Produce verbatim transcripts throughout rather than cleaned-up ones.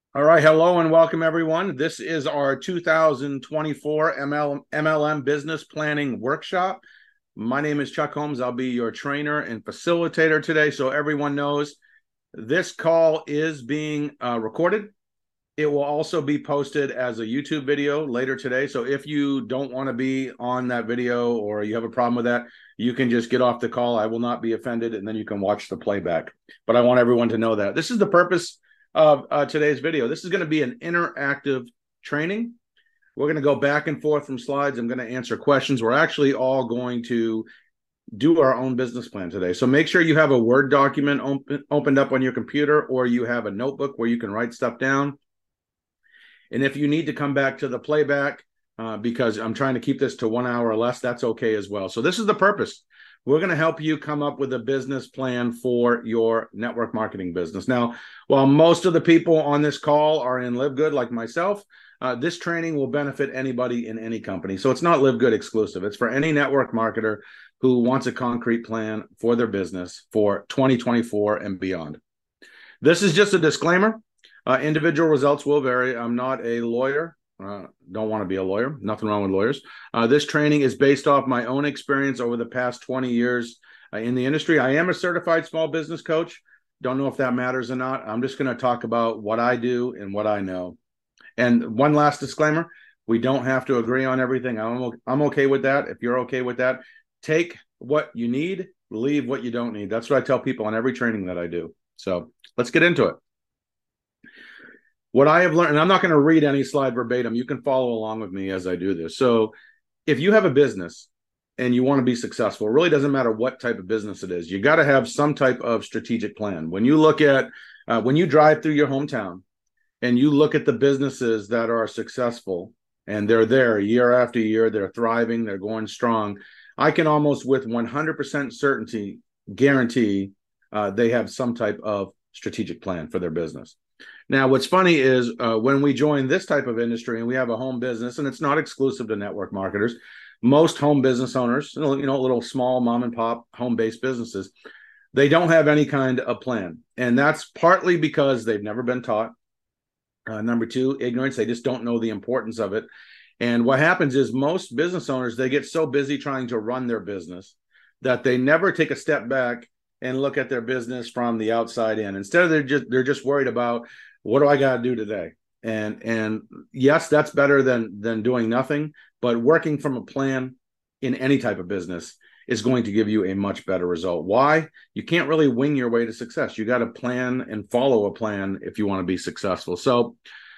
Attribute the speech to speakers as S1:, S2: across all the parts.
S1: All right, hello and welcome everyone. This is our two thousand twenty-four M L, M L M Business Planning Workshop. My name is Chuck Holmes. I'll be your trainer and facilitator today, so everyone knows this call is being uh, recorded. It will also be posted as a YouTube video later today, so if you don't want to be on that video or you have a problem with that, you can just get off the call. I will not be offended, and then you can watch the playback. But I want everyone to know that. This is the purpose of uh, today's video. This is going to be an interactive training. We're going to go back and forth from slides. I'm going to answer questions. We're actually all going to do our own business plan today. So make sure you have a Word document open, opened up on your computer, or you have a notebook where you can write stuff down. And if you need to come back to the playback, uh, because I'm trying to keep this to one hour or less, that's okay as well. So this is the purpose. We're going to help you come up with a business plan for your network marketing business. Now, while most of the people on this call are in Live Good like myself, uh, this training will benefit anybody in any company. So it's not Live Good exclusive. It's for any network marketer who wants a concrete plan for their business for twenty twenty-four and beyond. This is just a disclaimer. Uh, individual results will vary. I'm not a lawyer. Uh, don't want to be a lawyer. Nothing wrong with lawyers. Uh, this training is based off my own experience over the past twenty years uh, in the industry. I am a certified small business coach. Don't know if that matters or not. I'm just going to talk about what I do and what I know. And one last disclaimer, we don't have to agree on everything. I'm, I'm okay with that. If you're okay with that, take what you need, leave what you don't need. That's what I tell people on every training that I do. So let's get into it. What I have learned, and I'm not going to read any slide verbatim. You can follow along with me as I do this. So if you have a business and you want to be successful, it really doesn't matter what type of business it is. You got to have some type of strategic plan. When you look at, uh, when you drive through your hometown and you look at the businesses that are successful and they're there year after year, they're thriving, they're going strong, I can almost with one hundred percent certainty guarantee uh, they have some type of strategic plan for their business. Now, what's funny is uh, when we join this type of industry and we have a home business, and it's not exclusive to network marketers, most home business owners, you know, little small mom and pop home-based businesses, they don't have any kind of plan. And that's partly because they've never been taught. Uh, number two, ignorance. They just don't know the importance of it. And what happens is most business owners, they get so busy trying to run their business that they never take a step back and look at their business from the outside in. Instead, they're just they're just worried about, what do I got to do today? And and yes, that's better than than doing nothing. But working from a plan in any type of business is going to give you a much better result. Why? You can't really wing your way to success. You got to plan and follow a plan if you want to be successful. So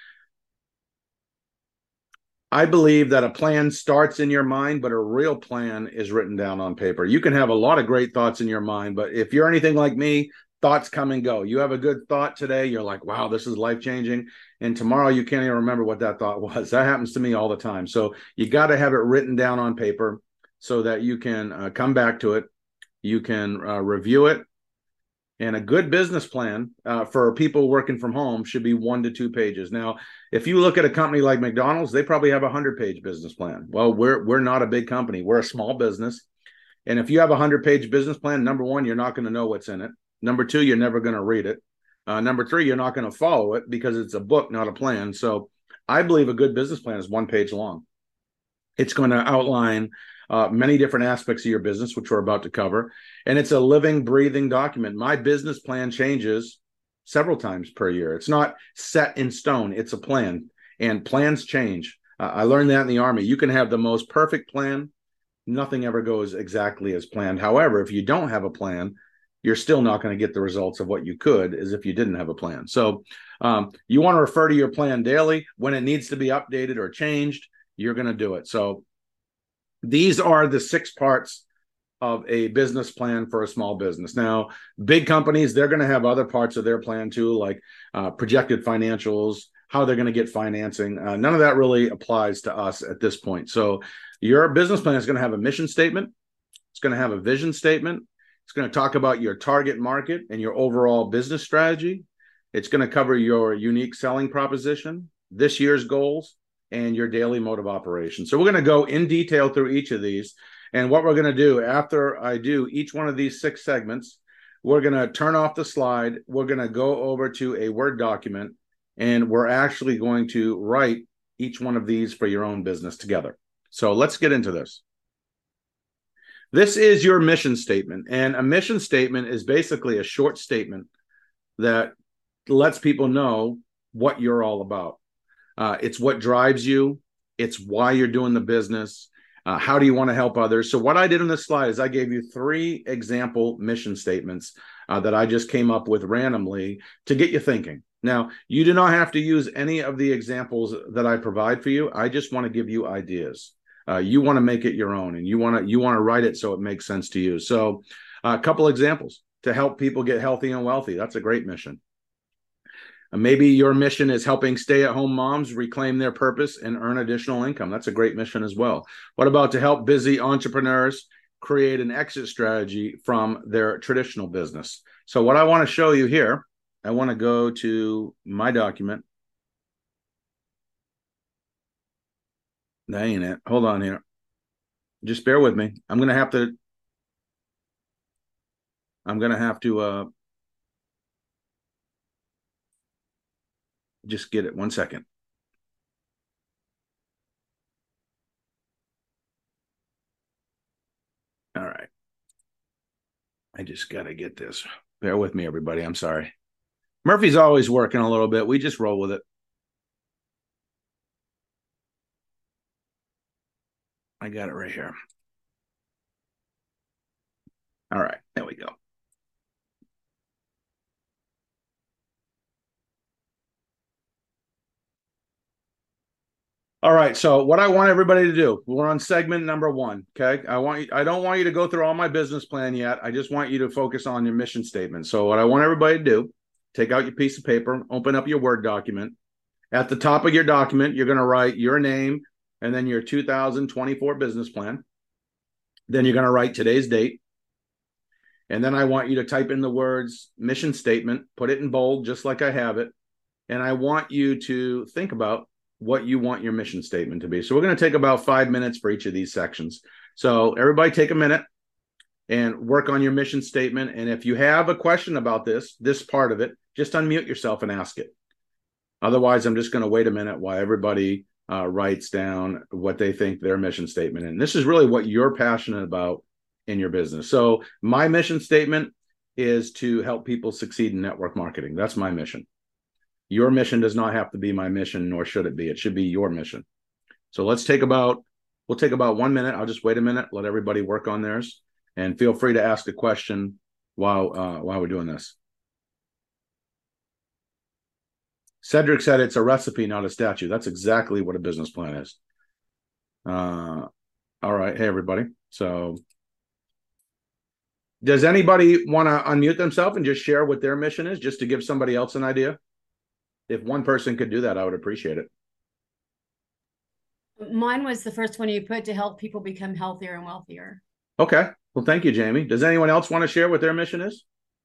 S1: I believe that a plan starts in your mind, but a real plan is written down on paper. You can have a lot of great thoughts in your mind, but if you're anything like me, thoughts come and go. You have a good thought today, you're like, wow, this is life-changing. And tomorrow you can't even remember what that thought was. That happens to me all the time. So you got to have it written down on paper so that you can uh, come back to it. You can uh, review it. And a good business plan uh, for people working from home should be one to two pages. Now, if you look at a company like McDonald's, they probably have a hundred-page business plan. Well, we're we're not a big company. We're a small business. And if you have a hundred-page business plan, number one, you're not going to know what's in it. Number two, you're never going to read it. Uh, number three, you're not going to follow it because it's a book, not a plan. So I believe a good business plan is one page long. It's going to outline Uh, many different aspects of your business, which we're about to cover. And it's a living, breathing document. My business plan changes several times per year. It's not set in stone. It's a plan, and plans change. Uh, I learned that in the Army. You can have the most perfect plan. Nothing ever goes exactly as planned. However, if you don't have a plan, you're still not going to get the results of what you could as if you didn't have a plan. So um, you want to refer to your plan daily. When it needs to be updated or changed, you're going to do it. So these are the six parts of a business plan for a small business. Now, big companies, they're going to have other parts of their plan too, like uh, projected financials, how they're going to get financing. Uh, none of that really applies to us at this point. So your business plan is going to have a mission statement. It's going to have a vision statement. It's going to talk about your target market and your overall business strategy. It's going to cover your unique selling proposition, this year's goals, and your daily mode of operation. So we're going to go in detail through each of these. And what we're going to do after I do each one of these six segments, we're going to turn off the slide. We're going to go over to a Word document and we're actually going to write each one of these for your own business together. So let's get into this. This is your mission statement, and a mission statement is basically a short statement that lets people know what you're all about. Uh, it's what drives you. It's why you're doing the business. Uh, how do you want to help others? So what I did on this slide is I gave you three example mission statements uh, that I just came up with randomly to get you thinking. Now, you do not have to use any of the examples that I provide for you. I just want to give you ideas. Uh, you want to make it your own, and you want to you want to write it so it makes sense to you. So uh, a couple examples to help people get healthy and wealthy. That's a great mission. Uh, maybe your mission is helping stay-at-home moms reclaim their purpose and earn additional income. That's a great mission as well. What about to help busy entrepreneurs create an exit strategy from their traditional business? So what I want to show you here, I want to go to my document. That ain't it. Hold on here. Just bear with me. I'm going to have to, I'm going to have to uh, just get it. One second. All right. I just got to get this. Bear with me, everybody. I'm sorry. Murphy's always working a little bit. We just roll with it. I got it right here. All right, there we go. All right, so what I want everybody to do, we're on segment number one, okay? I want you, I don't want you to go through all my business plan yet. I just want you to focus on your mission statement. So what I want everybody to do, take out your piece of paper, open up your Word document. At the top of your document, you're going to write your name and then your two thousand twenty-four business plan. Then you're going to write today's date. And then I want you to type in the words mission statement, put it in bold, just like I have it. And I want you to think about what you want your mission statement to be. So we're going to take about five minutes for each of these sections. So everybody take a minute and work on your mission statement. And if you have a question about this, this part of it, just unmute yourself and ask it. Otherwise, I'm just going to wait a minute while everybody uh, writes down what they think their mission statement is. And this is really what you're passionate about in your business. So my mission statement is to help people succeed in network marketing. That's my mission. Your mission does not have to be my mission, nor should it be. It should be your mission. So let's take about, we'll take about one minute. I'll just wait a minute, let everybody work on theirs, and feel free to ask a question while uh, while we're doing this. Cedric said it's a recipe, not a statue. That's exactly what a business plan is. Uh, all right. Hey, everybody. So does anybody want to unmute themselves and just share what their mission is, just to give somebody else an idea? If one person could do that, I would appreciate it.
S2: Mine was the first one you put, to help people become healthier and wealthier.
S1: Okay. Well, thank you, Jamie. Does anyone else want to share what their mission is?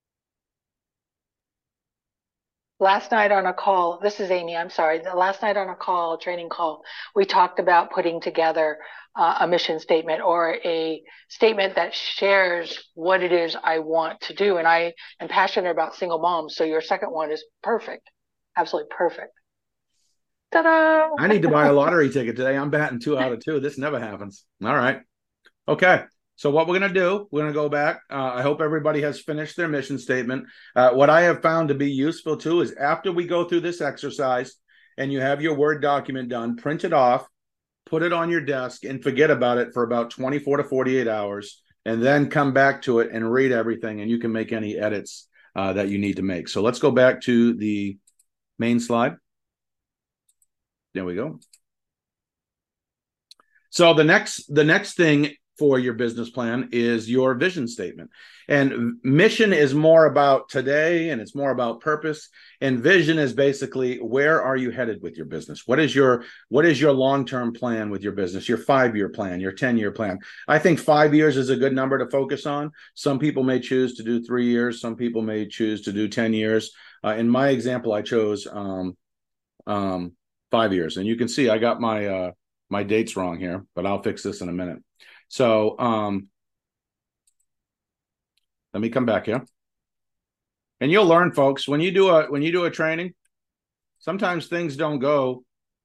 S3: Last night on a call, this is Amy, I'm sorry. The last night on a call, training call, we talked about putting together uh, a mission statement or a statement that shares what it is I want to do. And I am passionate about single moms. So your second one is perfect. Absolutely perfect. Ta-da!
S1: I need to buy a lottery ticket today. I'm batting two out of two. This never happens. All right. Okay. So what we're going to do, we're going to go back. Uh, I hope everybody has finished their mission statement. Uh, what I have found to be useful too is after we go through this exercise and you have your Word document done, print it off, put it on your desk, and forget about it for about twenty-four to forty-eight hours, and then come back to it and read everything, and you can make any edits uh, that you need to make. So let's go back to the main slide. There we go. So the next, the next thing for your business plan is your vision statement. And mission is more about today, and it's more about purpose. And vision is basically, where are you headed with your business? What is your what is your long-term plan with your business? Your five-year plan, your ten-year plan. I think five years is a good number to focus on. Some people may choose to do three years. Some people may choose to do ten years. Uh, in my example, I chose um, um, five years. And you can see I got my uh, my dates wrong here, but I'll fix this in a minute. So um, let me come back here. And you'll learn, folks, when you do a when you do a training, Sometimes things don't go.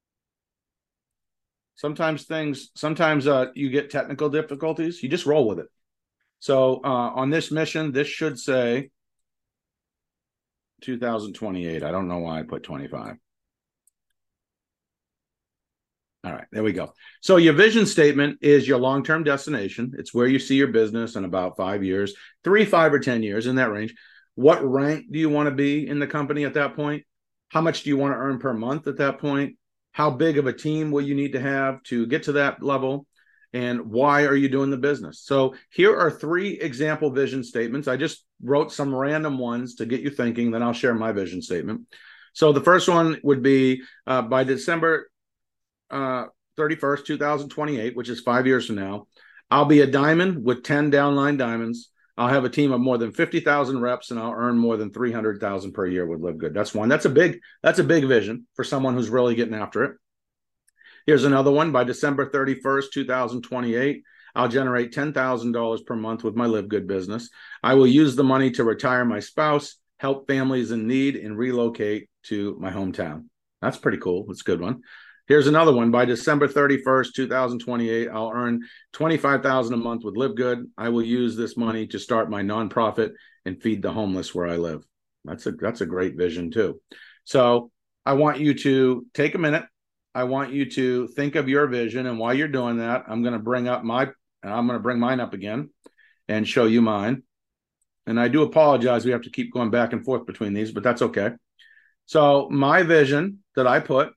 S1: Sometimes things, sometimes uh, you get technical difficulties. You just roll with it. So uh, on this mission, this should say two thousand twenty-eight. I don't know why I put twenty-five. All right, there we go. So your vision statement is your long-term destination. It's where you see your business in about five years, three, five, or ten years, in that range. What rank do you want to be in the company at that point? How much do you want to earn per month at that point? How big of a team will you need to have to get to that level? And why are you doing the business? So here are three example vision statements. I just wrote some random ones to get you thinking, then I'll share my vision statement. So the first one would be uh, by December uh, thirty-first, two thousand twenty-eight, which is five years from now, I'll be a diamond with ten downline diamonds. I'll have a team of more than fifty thousand reps, and I'll earn more than three hundred thousand per year with Live Good. That's one. That's a big, that's a big vision for someone who's really getting after it. Here's another one. By December thirty-first, two thousand twenty-eight, I'll generate ten thousand dollars per month with my Live Good business. I will use the money to retire my spouse, help families in need, and relocate to my hometown. That's pretty cool. That's a good one. Here's another one. By December thirty-first, two thousand twenty-eight, I'll earn twenty-five thousand dollars a month with Live Good. I will use this money to start my nonprofit and feed the homeless where I live. That's a, that's a great vision too. So I want you to take a minute. I want you to think of your vision. And while you're doing that, I'm going to bring up my, I'm going to bring mine up again and show you mine. And I do apologize. We have to keep going back and forth between these, but that's okay. So my vision that I put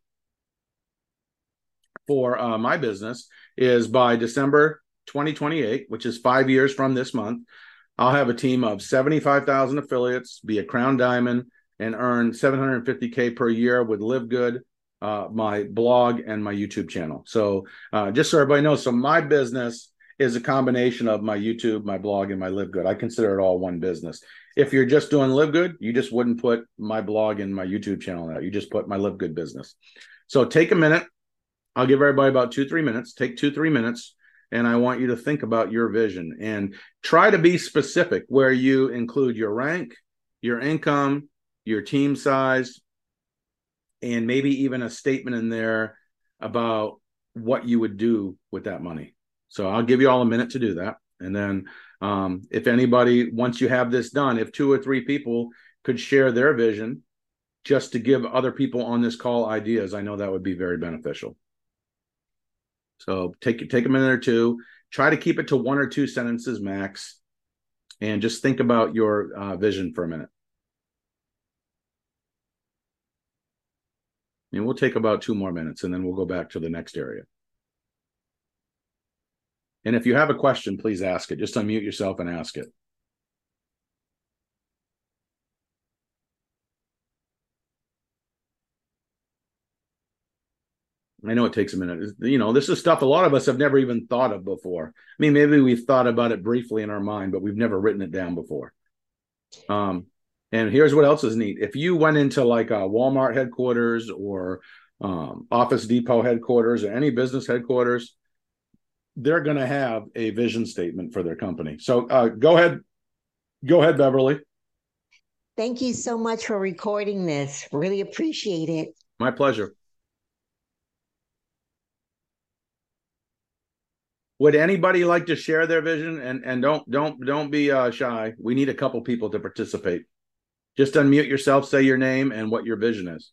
S1: for uh, my business is by December twenty twenty-eight, which is five years from this month, I'll have a team of seventy-five thousand affiliates, be a Crown Diamond, and earn seven hundred fifty K per year with Live Good, uh, my blog, and my YouTube channel. So uh, just so everybody knows, so my business is a combination of my YouTube, my blog, and my Live Good. I consider it all one business. If you're just doing Live Good, you just wouldn't put my blog and my YouTube channel out. You just put my Live Good business. So take a minute. I'll give everybody about two, three minutes. Take two, three minutes, and I want you to think about your vision and try to be specific where you include your rank, your income, your team size, and maybe even a statement in there about what you would do with that money. So I'll give you all a minute to do that. And then um, if anybody, once you have this done, if two or three people could share their vision just to give other people on this call ideas, I know that would be very beneficial. So take, take a minute or two, try to keep it to one or two sentences max, and just think about your uh, vision for a minute. And we'll take about two more minutes, and then we'll go back to the next area. And if you have a question, please ask it. Just unmute yourself and ask it. I know it takes a minute. You know, this is stuff a lot of us have never even thought of before. I mean, maybe we've thought about it briefly in our mind, but we've never written it down before. Um, and here's what else is neat. If you went into like a Walmart headquarters or um, Office Depot headquarters or any business headquarters, they're going to have a vision statement for their company. So uh, go ahead. Go ahead, Beverly.
S4: Thank you so much for recording this. Really appreciate it.
S1: My pleasure. Would anybody like to share their vision? And and don't don't don't be uh, shy. We need a couple people to participate. Just unmute yourself, say your name and what your vision is.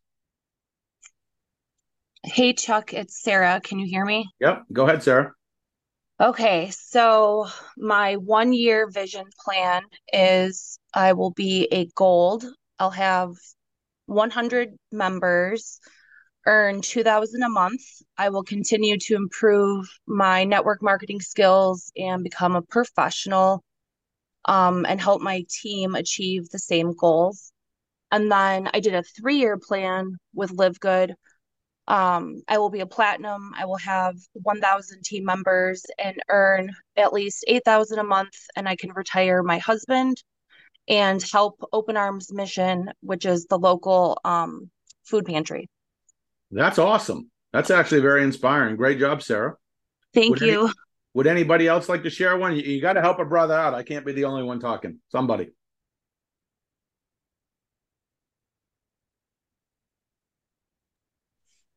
S5: Hey, Chuck, it's Sarah. Can you hear me?
S1: Yep. Go ahead, Sarah.
S5: Okay, so my one year vision plan is I will be a gold. I'll have one hundred members, earn two thousand a month. I will continue to improve my network marketing skills and become a professional, um, and help my team achieve the same goals. And then I did a three-year plan with Live Good. Um, I will be a platinum. I will have one thousand team members and earn at least eight thousand a month, and I can retire my husband and help Open Arms Mission, which is the local um, food pantry.
S1: That's awesome. That's actually very inspiring. Great job, Sarah.
S5: Thank
S1: would
S5: you.
S1: Any, would anybody else like to share one? You, you got to help a brother out. I can't be the only one talking. Somebody.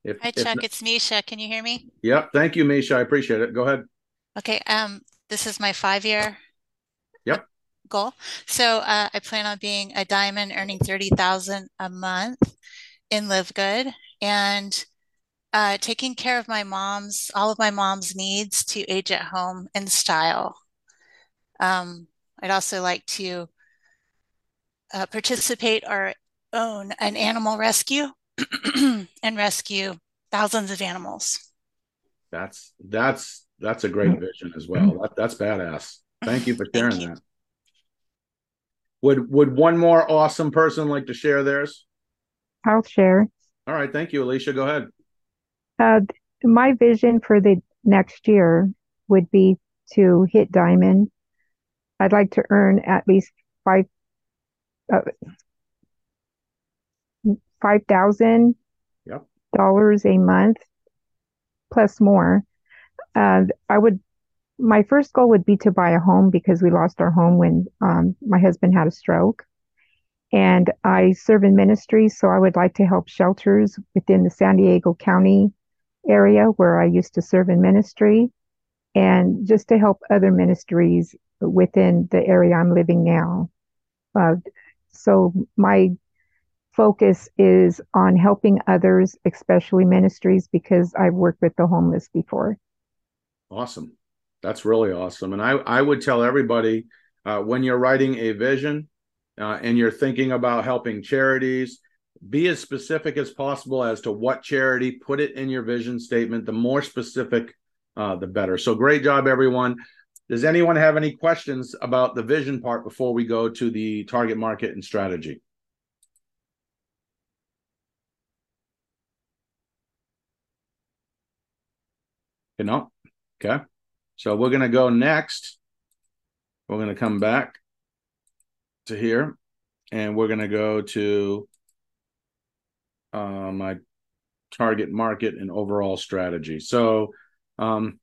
S1: If,
S6: Hi,
S1: if,
S6: Chuck. It's Misha. Can you hear me?
S1: yep. Thank you, Misha. I appreciate it. Go ahead.
S6: Okay. Um, this is my five-year uh,
S1: Yep.
S6: goal. So uh, I plan on being a diamond, earning thirty thousand a month in Live Good, and uh, taking care of my mom's, all of my mom's needs to age at home in style. Um, I'd also like to uh, participate or own an animal rescue and rescue thousands of animals.
S1: That's that's that's a great vision as well. That, that's badass. Thank you for sharing
S6: Thank you.
S1: that. Would would one more awesome person like to share theirs?
S7: I'll share.
S1: All right, thank you, Alicia. Go ahead.
S7: Uh, my vision for the next year would be to hit diamond. I'd like to earn at least five uh, five thousand
S1: Yep.
S7: dollars a month plus more. Uh, I would. My first goal would be to buy a home because we lost our home when um, my husband had a stroke. And I serve in ministry, so I would like to help shelters within the San Diego County area where I used to serve in ministry, and just to help other ministries within the area I'm living now. Uh, so my focus is on helping others, especially ministries, because I've worked with the homeless before.
S1: Awesome. That's really awesome. And I, I would tell everybody uh, when you're writing a vision uh, and you're thinking about helping charities, be as specific as possible as to what charity, put it in your vision statement. The more specific, uh, the better. So great job, everyone. Does anyone have any questions about the vision part before we go to the target market and strategy? You know? Okay. So we're going to go next. We're going to come back to here, and we're going to go to uh, my target market and overall strategy. So um,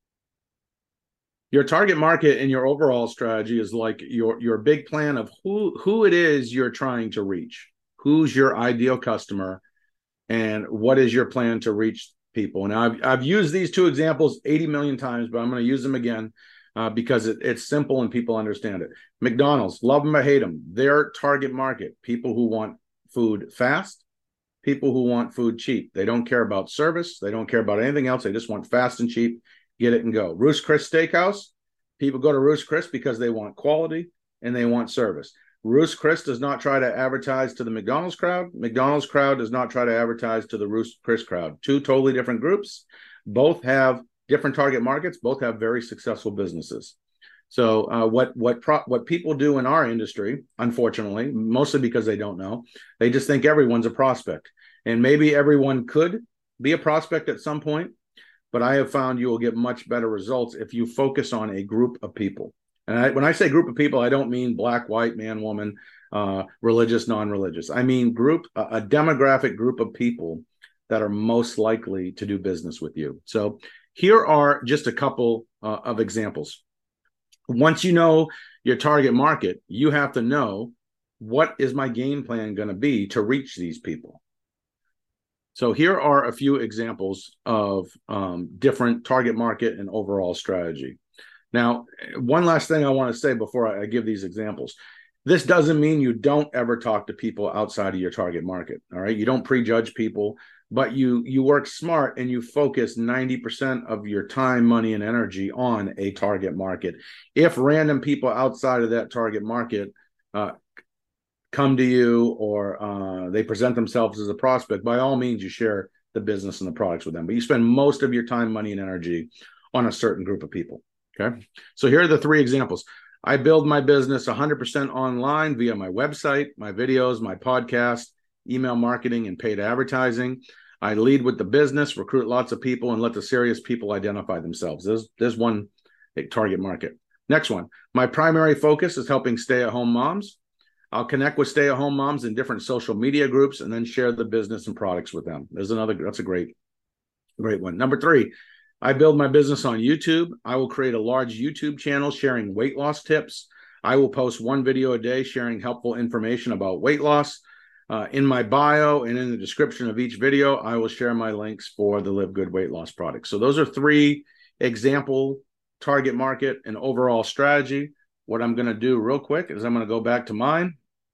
S1: your target market and your overall strategy is like your, your big plan of who, who it is you're trying to reach. Who's your ideal customer, and what is your plan to reach people? And I've, I've used these two examples eighty million times, but I'm going to use them again uh, because it, it's simple and people understand it. McDonald's, love them or hate them, their target market, people who want food fast, people who want food cheap. They don't care about service. They don't care about anything else. They just want fast and cheap, get it and go. Ruth's Chris Steakhouse, people go to Ruth's Chris because they want quality and they want service. Ruth's Chris does not try to advertise to the McDonald's crowd. McDonald's crowd does not try to advertise to the Ruth's Chris crowd. Two totally different groups. Both have different target markets. Both have very successful businesses. So uh, what what pro- what people do in our industry, unfortunately, mostly because they don't know, they just think everyone's a prospect. And maybe everyone could be a prospect at some point, but I have found you will get much better results if you focus on a group of people. And I, when I say group of people, I don't mean black, white, man, woman, uh, religious, non-religious. I mean group, a, a demographic group of people that are most likely to do business with you. So here are just a couple uh, of examples. Once you know your target market, you have to know, what is my game plan going to be to reach these people? So here are a few examples of um, different target market and overall strategy. Now, one last thing I want to say before I give these examples. This doesn't mean you don't ever talk to people outside of your target market, all right? You don't prejudge people, but you you work smart and you focus ninety percent of your time, money, and energy on a target market. If random people outside of that target market uh, come to you or uh, they present themselves as a prospect, by all means, you share the business and the products with them. But you spend most of your time, money, and energy on a certain group of people. Okay, so here are the three examples. I build my business one hundred percent online via my website, my videos, my podcast, email marketing, and paid advertising. I lead with the business, recruit lots of people, and let the serious people identify themselves. There's, there's one target market. Next one. My primary focus is helping stay-at-home moms. I'll connect with stay-at-home moms in different social media groups and then share the business and products with them. There's another, that's a great, great one. Number three. I build my business on YouTube. I will create a large YouTube channel sharing weight loss tips. I will post one video a day sharing helpful information about weight loss. Uh, in my bio and in the description of each video, I will share my links for the Live Good weight loss products. So those are three example target market and overall strategy. What I'm going to do real quick is I'm going to go back to mine.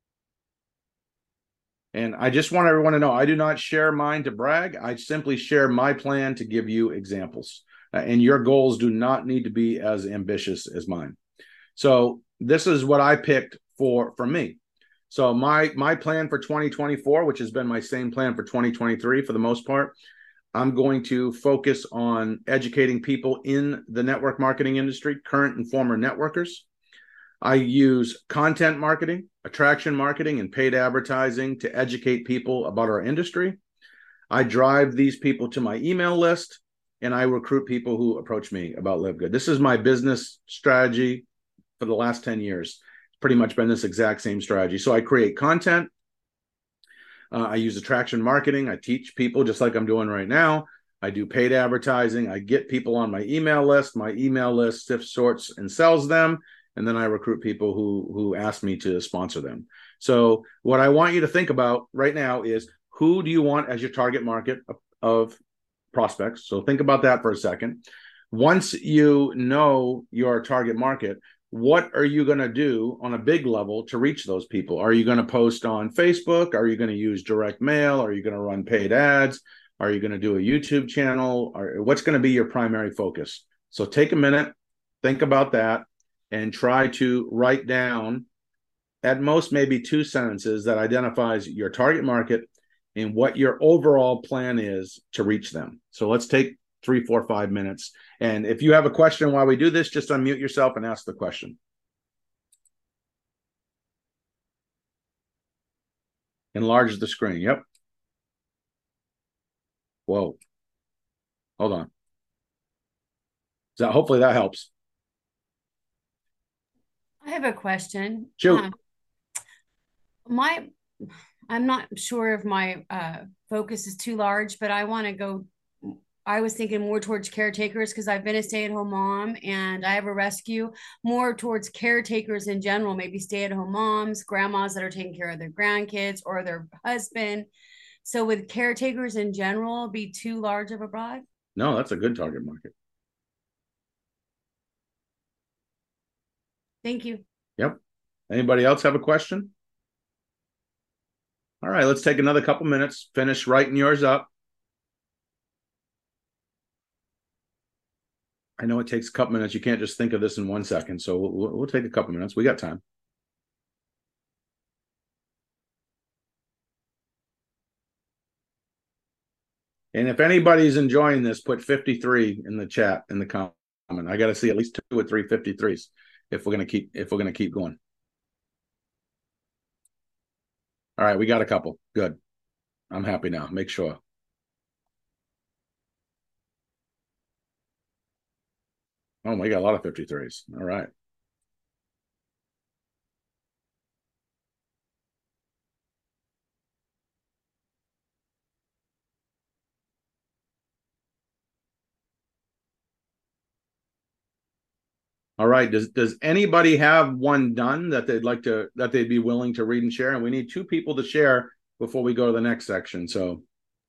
S1: And I just want everyone to know, I do not share mine to brag. I simply share my plan to give you examples. Uh, and your goals do not need to be as ambitious as mine. So this is what I picked for, for me. So my, my plan for twenty twenty-four, which has been my same plan for twenty twenty-three for the most part, I'm going to focus on educating people in the network marketing industry, current and former networkers. I use content marketing, attraction marketing, and paid advertising to educate people about our industry. I drive these people to my email list, and I recruit people who approach me about Live Good. This is my business strategy for the last ten years. It's pretty much been this exact same strategy. So I create content. Uh, I use attraction marketing. I teach people just like I'm doing right now. I do paid advertising. I get people on my email list. My email list sifts, sorts, and sells them. And then I recruit people who, who ask me to sponsor them. So what I want you to think about right now is, who do you want as your target market of, of prospects? So think about that for a second. Once you know your target market, what are you going to do on a big level to reach those people? Are you going to post on Facebook? Are you going to use direct mail? Are you going to run paid ads? Are you going to do a YouTube channel? Or what's going to be your primary focus? So take a minute, think about that, and try to write down at most maybe two sentences that identifies your target market and what your overall plan is to reach them. So let's take three, four, five minutes. And if you have a question while we do this, just unmute yourself and ask the question. Enlarge the screen. Yep. Whoa. Hold on. So hopefully that helps.
S2: I have a question.
S1: Shoot.
S2: Um, my, I'm not sure if my uh, focus is too large, but I want to go. I was thinking more towards caretakers because I've been a stay-at-home mom and I have a rescue, more towards caretakers in general, maybe stay-at-home moms, grandmas that are taking care of their grandkids or their husband. So would caretakers in general be too large of a broad?
S1: No, that's a good target market.
S2: Thank you.
S1: Yep. Anybody else have a question? All right, let's take another couple minutes, finish writing yours up. I know it takes a couple minutes. You can't just think of this in one second. So we'll, we'll take a couple minutes. We got time. And if anybody's enjoying this, put fifty-three in the chat, in the comment. I got to see at least two or three fifty-threes if we're going to keep, if we're going to keep going. All right, we got a couple. Good. I'm happy now. Make sure. Oh, we got a lot of fifty-threes. All right. All right. Does does anybody have one done that they'd like to, that they'd be willing to read and share? And we need two people to share before we go to the next section. So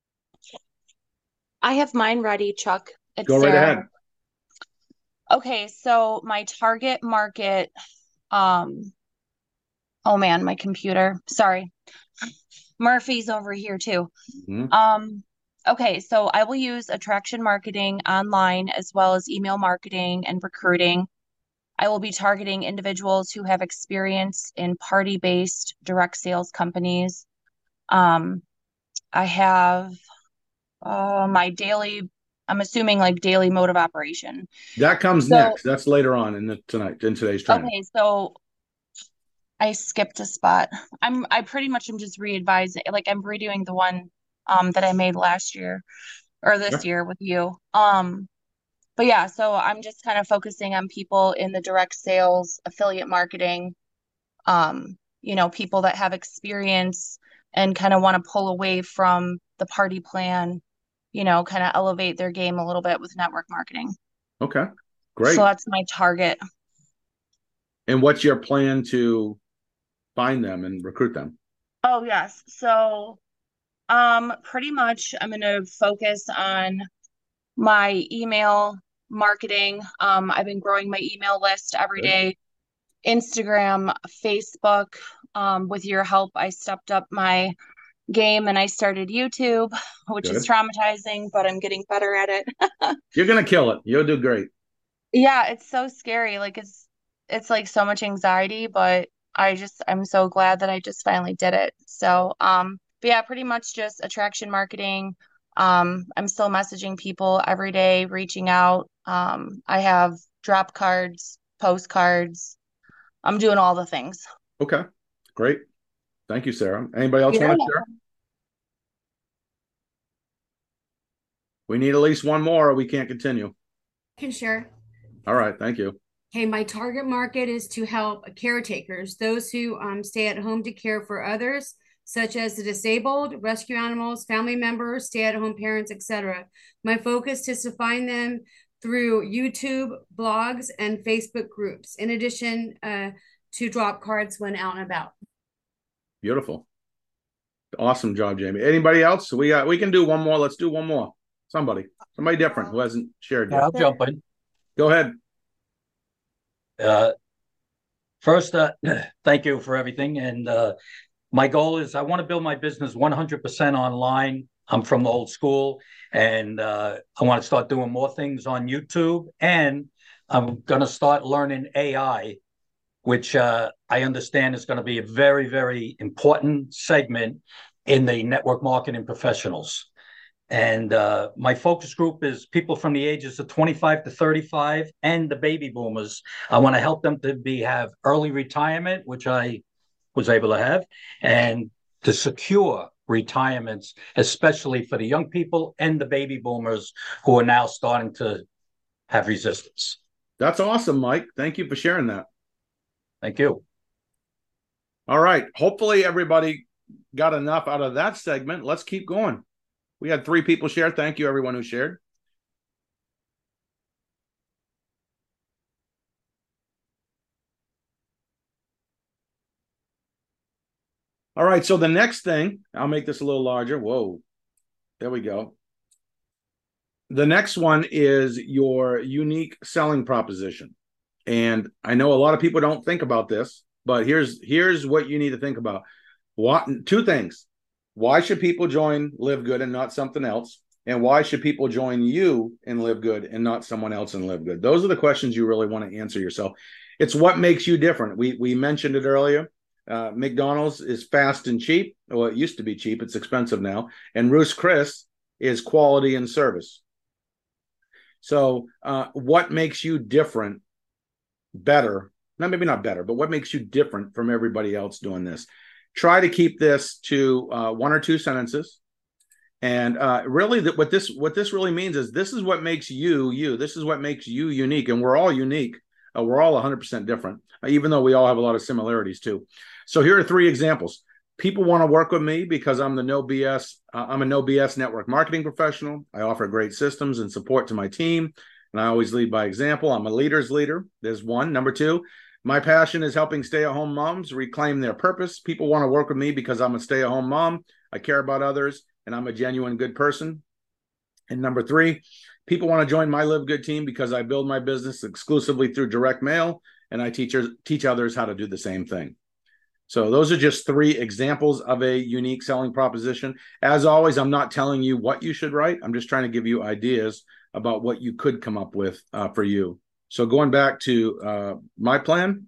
S5: I have mine ready, Chuck. It's
S1: go right
S5: Sarah.
S1: ahead.
S5: Okay, so my target market, um, oh man, my computer, sorry. Murphy's over here too.
S1: Mm-hmm.
S5: Um, okay, so I will use attraction marketing online as well as email marketing and recruiting. I will be targeting individuals who have experience in party-based direct sales companies. Um, I have uh, my daily, I'm assuming like daily mode of operation.
S1: That comes
S5: So-
S1: next. That's later on in the tonight in today's training.
S5: Okay, so I skipped a spot. I'm I pretty much am just re-advising, like I'm redoing the one um that I made last year or this
S1: Sure.
S5: year with you. Um, but yeah, so I'm just kind of focusing on people in the direct sales, affiliate marketing, um, you know, people that have experience and kind of want to pull away from the party plan, you know, kind of elevate their game a little bit with network marketing.
S1: Okay, great.
S5: So that's my target.
S1: And what's your plan to find them and recruit them?
S5: Oh, yes. So, um, pretty much I'm going to focus on my email marketing. Um, I've been growing my email list every
S1: Good.
S5: day. Instagram, Facebook. Um, with your help, I stepped up my game and I started YouTube, which is
S1: Good.
S5: traumatizing, but I'm getting better at it.
S1: You're gonna kill it. You'll do great.
S5: Yeah, it's so scary. Like it's it's like so much anxiety, but I just I'm so glad that I just finally did it. So, um, but yeah, pretty much just attraction marketing. Um, I'm still messaging people every day, reaching out. Um, I have drop cards, postcards. I'm doing all the things.
S1: Okay. Great. Thank you, Sarah. Anybody else
S5: You're
S1: want to share?
S5: welcome.
S1: We need at least one more or we can't continue.
S2: I can share.
S1: All right. Thank you.
S2: Okay, my target market is to help caretakers, those who um, stay at home to care for others, such as the disabled, rescue animals, family members, stay-at-home parents, et cetera. My focus is to find them through YouTube, blogs, and Facebook groups, in addition uh, to drop cards when out and about.
S1: Beautiful. Awesome job, Jamie. Anybody else? We got we can do one more. Let's do one more. Somebody. Somebody different who hasn't shared
S8: Yeah,
S1: yet.
S8: I'll jump in.
S1: Go ahead.
S8: Uh, first, uh, thank you for everything. And uh, my goal is I want to build my business one hundred percent online. I'm from the old school, and uh, I want to start doing more things on YouTube. And I'm going to start learning A I, which uh, I understand is going to be a very, very important segment in the network marketing professionals. And uh, my focus group is people from the ages of twenty-five to thirty-five and the baby boomers. I want to help them to be have early retirement, which I was able to have, and to secure retirements, especially for the young people and the baby boomers who are now starting to have resistance.
S1: That's awesome, Mike. Thank you for sharing that.
S8: Thank you.
S1: All right. Hopefully everybody got enough out of that segment. Let's keep going. We had three people share. Thank you, everyone who shared. All right. So the next thing, I'll make this a little larger. Whoa. There we go. The next one is your unique selling proposition. And I know a lot of people don't think about this, but here's here's what you need to think about. What two things. Why should people join Live Good and not something else? And why should people join you in Live Good and not someone else in Live Good? Those are the questions you really want to answer yourself. It's what makes you different. We we mentioned it earlier. Uh, McDonald's is fast and cheap. Well, it used to be cheap. It's expensive now. And Ruth's Chris is quality and service. So uh, what makes you different, better? Not maybe not better, but what makes you different from everybody else doing this? Try to keep this to uh, one or two sentences. And uh, really, that what this what this really means is this is what makes you you. This is what makes you unique, and we're all unique. Uh, we're all one hundred percent different, uh, even though we all have a lot of similarities too. So here are three examples. People want to work with me because I'm the no B S. Uh, I'm a no B S network marketing professional. I offer great systems and support to my team, and I always lead by example. I'm a leader's leader. There's one. Number two, my passion is helping stay-at-home moms reclaim their purpose. People want to work with me because I'm a stay-at-home mom. I care about others, and I'm a genuine good person. And number three, people want to join my Live Good team because I build my business exclusively through direct mail, and I teach, teach others how to do the same thing. So those are just three examples of a unique selling proposition. As always, I'm not telling you what you should write. I'm just trying to give you ideas about what you could come up with uh, for you. So going back to uh, my plan.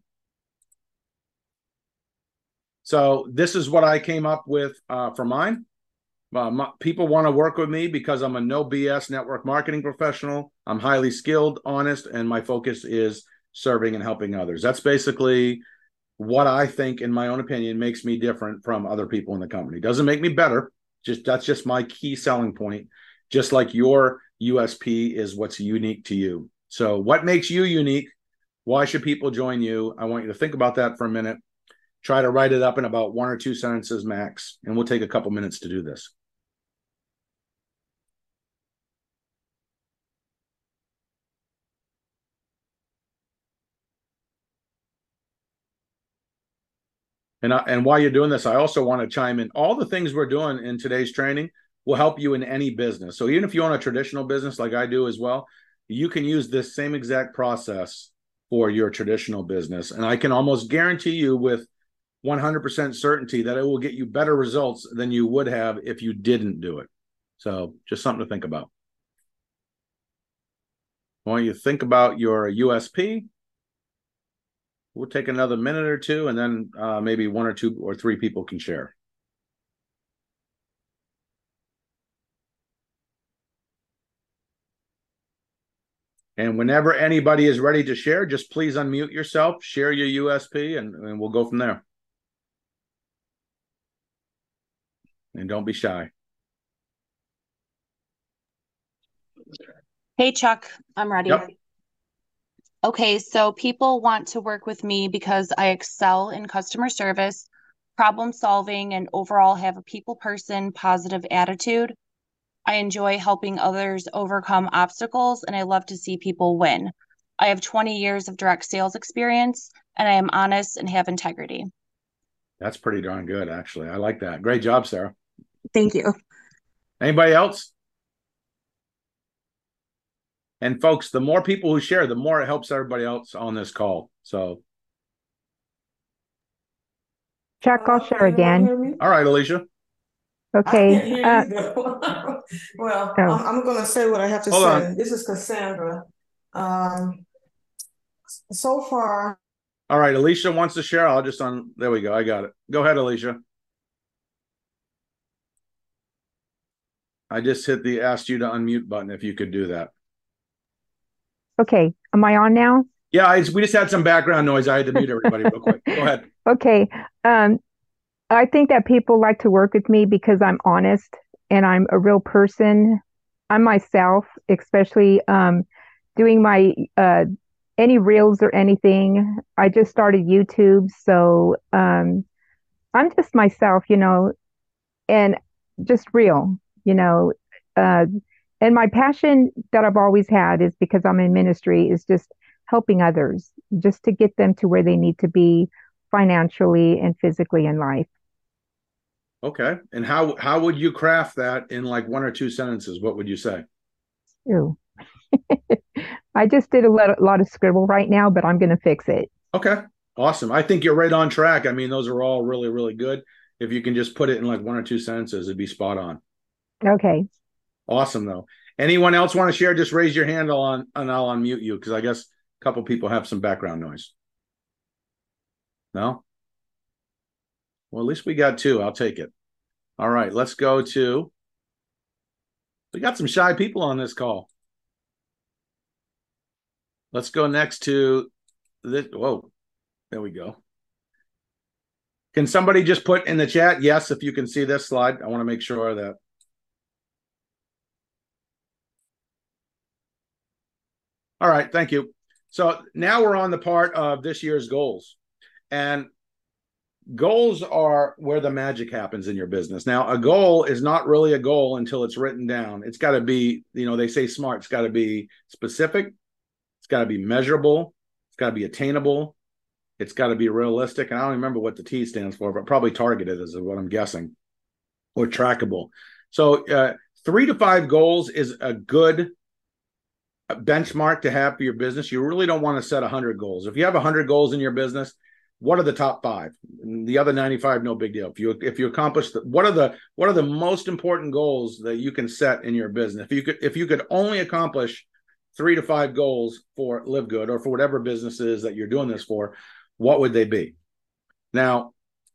S1: So this is what I came up with uh, for mine. Uh, my, people want to work with me because I'm a no B S network marketing professional. I'm highly skilled, honest, and my focus is serving and helping others. That's basically what I think, in my own opinion, makes me different from other people in the company. Doesn't make me better. Just that's just my key selling point. Just like your U S P is what's unique to you. So what makes you unique? Why should people join you? I want you to think about that for a minute. Try to write it up in about one or two sentences max, and we'll take a couple minutes to do this. And, I, and while you're doing this, I also want to chime in. All the things we're doing in today's training will help you in any business. So even if you own a traditional business like I do as well, you can use this same exact process for your traditional business. And I can almost guarantee you with one hundred percent certainty that it will get you better results than you would have if you didn't do it. So just something to think about. I want you to think about your U S P. We'll take another minute or two, and then uh, maybe one or two or three people can share. And whenever anybody is ready to share, just please unmute yourself, share your U S P, and, and we'll go from there. And don't be shy.
S5: Hey, Chuck, I'm ready.
S1: Yep.
S5: Okay, so people want to work with me because I excel in customer service, problem solving, and overall have a people person, positive attitude. I enjoy helping others overcome obstacles, and I love to see people win. I have twenty years of direct sales experience, and I am honest and have integrity.
S1: That's pretty darn good, actually. I like that. Great job, Sarah.
S5: Thank you.
S1: Anybody else? And folks, the more people who share, the more it helps everybody else on this call. So,
S7: Chuck, I'll
S9: Uh,
S7: share
S9: can anyone
S7: again.
S9: hear me?
S1: all right, Alicia.
S9: I
S7: Okay.
S9: can't hear
S7: Uh,
S9: you though. Well,
S7: oh,
S9: I'm, I'm gonna say what I have to
S1: Hold
S9: say.
S1: on.
S9: This is Cassandra. Um, so far,
S1: All right, Alicia wants to share. I'll just on. There we go. I got it. Go ahead, Alicia. I just hit the asked you to unmute button if you could do that.
S7: okay. Am I on now?
S1: Yeah, I, we just had some background noise. I had to mute everybody real quick. Go ahead.
S7: Okay. Um, I think that people like to work with me because I'm honest and I'm a real person. I'm myself, especially um, doing my uh, any reels or anything. I just started YouTube, so um, I'm just myself, you know, and just real, you know. Uh, and my passion that I've always had is because I'm in ministry is just helping others, just to get them to where they need to be financially and physically in life.
S1: Okay. And how how would you craft that in like one or two sentences? What would you say?
S7: Ew. I just did a lot, a lot of scribble right now, but I'm going to fix it.
S1: Okay. Awesome. I think you're right on track. I mean, those are all really, really good. If you can just put it in like one or two sentences, it'd be spot on.
S7: Okay.
S1: Awesome, though. Anyone else want to share? Just raise your hand on, and I'll unmute you because I guess a couple people have some background noise. No? Well, at least we got two. I'll take it. All right. Let's go to. We got some shy people on this call. Let's go next to this. Whoa. There we go. Can somebody just put in the chat, yes, if you can see this slide? I want to make sure that. All right, thank you. So now we're on the part of this year's goals. And goals are where the magic happens in your business. Now, a goal is not really a goal until it's written down. It's got to be, you know, they say SMART. It's got to be specific. It's got to be measurable. It's got to be attainable. It's got to be realistic. And I don't remember what the T stands for, but probably targeted is what I'm guessing, or trackable. So uh, three to five goals is a good benchmark to have for your business. You really don't want to set one hundred goals. If you have one hundred goals in your business, what are the top five? The other ninety-five, no big deal. If you if you accomplish the, what are the what are the most important goals that you can set in your business? If you could if you could only accomplish three to five goals for Live Good or for whatever business is that you're doing this for, what would they be? Now,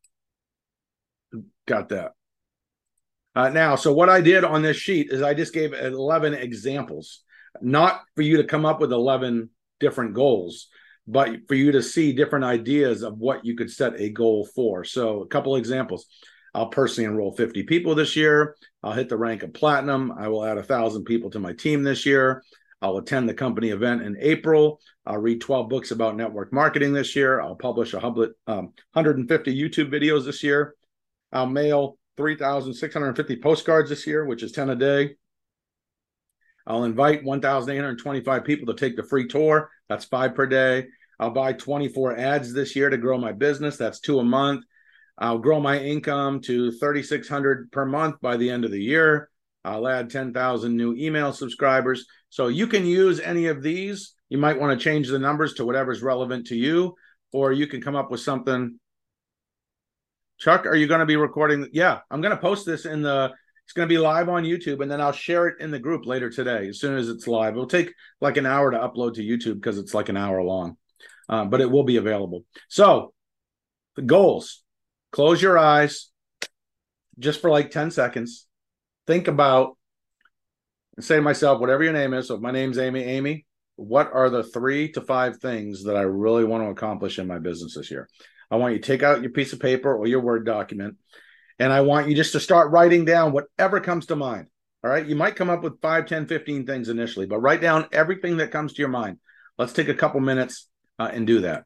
S1: got that. Uh, now, so what I did on this sheet is I just gave eleven examples, not for you to come up with eleven different goals, but for you to see different ideas of what you could set a goal for. So a couple examples. I'll personally enroll fifty people this year. I'll hit the rank of platinum. I will add one thousand people to my team this year. I'll attend the company event in April. I'll read twelve books about network marketing this year. I'll publish one hundred, um, one hundred fifty YouTube videos this year. I'll mail three thousand six hundred fifty postcards this year, which is ten a day. I'll invite one thousand eight hundred twenty-five people to take the free tour. That's five per day. I'll buy twenty-four ads this year to grow my business. That's two a month. I'll grow my income to thirty-six hundred per month by the end of the year. I'll add ten thousand new email subscribers. So you can use any of these. You might want to change the numbers to whatever's relevant to you, or you can come up with something. Chuck, are you going to be recording? Yeah, I'm going to post this in the, it's going to be live on YouTube, and then I'll share it in the group later today as soon as it's live. It'll take like an hour to upload to YouTube because it's like an hour long, uh, but it will be available. So the goals, close your eyes just for like ten seconds. Think about and say to myself, whatever your name is. So if my name's Amy, Amy, what are the three to five things that I really want to accomplish in my business this year? I want you to take out your piece of paper or your Word document, and I want you just to start writing down whatever comes to mind. All right. You might come up with five, ten, fifteen things initially, but write down everything that comes to your mind. Let's take a couple minutes uh, and do that.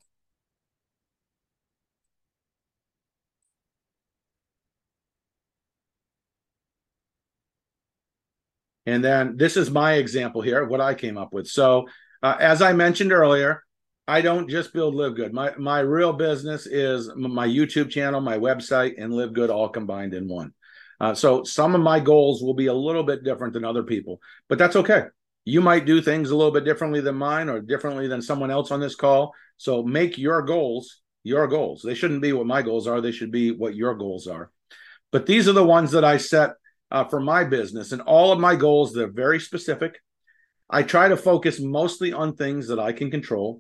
S1: And then this is my example here of what I came up with. So uh, as I mentioned earlier, I don't just build Live Good. My, my real business is my YouTube channel, my website, and Live Good all combined in one. Uh, so some of my goals will be a little bit different than other people, but that's okay. You might do things a little bit differently than mine or differently than someone else on this call. So make your goals your goals. They shouldn't be what my goals are. They should be what your goals are. But these are the ones that I set Uh, for my business, and all of my goals, they're very specific. I try to focus mostly on things that I can control,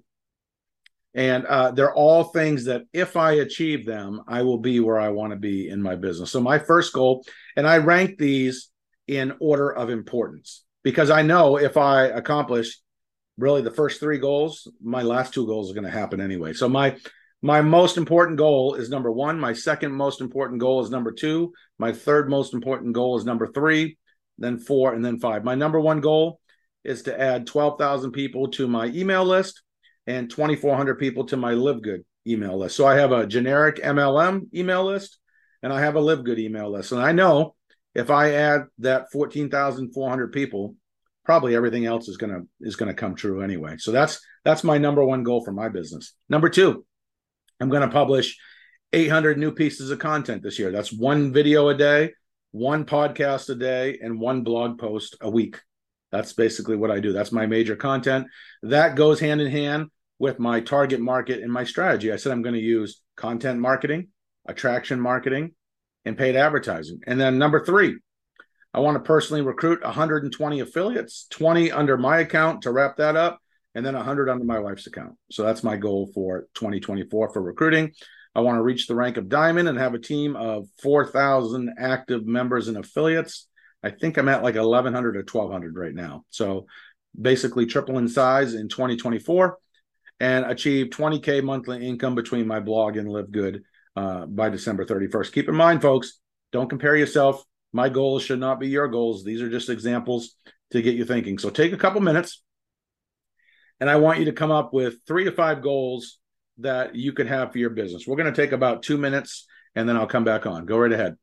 S1: and uh, they're all things that if I achieve them, I will be where I want to be in my business. So my first goal, and I rank these in order of importance, because I know if I accomplish really the first three goals, my last two goals are going to happen anyway. So my My most important goal is number one. My second most important goal is number two. My third most important goal is number three, then four, and then five. My number one goal is to add twelve thousand people to my email list and twenty-four hundred people to my Live Good email list. So I have a generic M L M email list, and I have a Live Good email list. And I know if I add that fourteen thousand four hundred people, probably everything else is gonna is gonna come true anyway. So that's that's my number one goal for my business. Number two, I'm going to publish eight hundred new pieces of content this year. That's one video a day, one podcast a day, and one blog post a week. That's basically what I do. That's my major content. That goes hand in hand with my target market and my strategy. I said I'm going to use content marketing, attraction marketing, and paid advertising. And then number three, I want to personally recruit one hundred twenty affiliates, twenty under my account to wrap that up, and then one hundred under my wife's account. So that's my goal for twenty twenty-four for recruiting. I want to reach the rank of diamond and have a team of four thousand active members and affiliates. I think I'm at like eleven hundred or twelve hundred right now. So basically triple in size in twenty twenty-four, and achieve twenty K monthly income between my blog and Live Good uh, by December thirty-first. Keep in mind, folks, don't compare yourself. My goals should not be your goals. These are just examples to get you thinking. So take a couple minutes, and I want you to come up with three to five goals that you could have for your business. We're going to take about two minutes, and then I'll come back on. Go right ahead.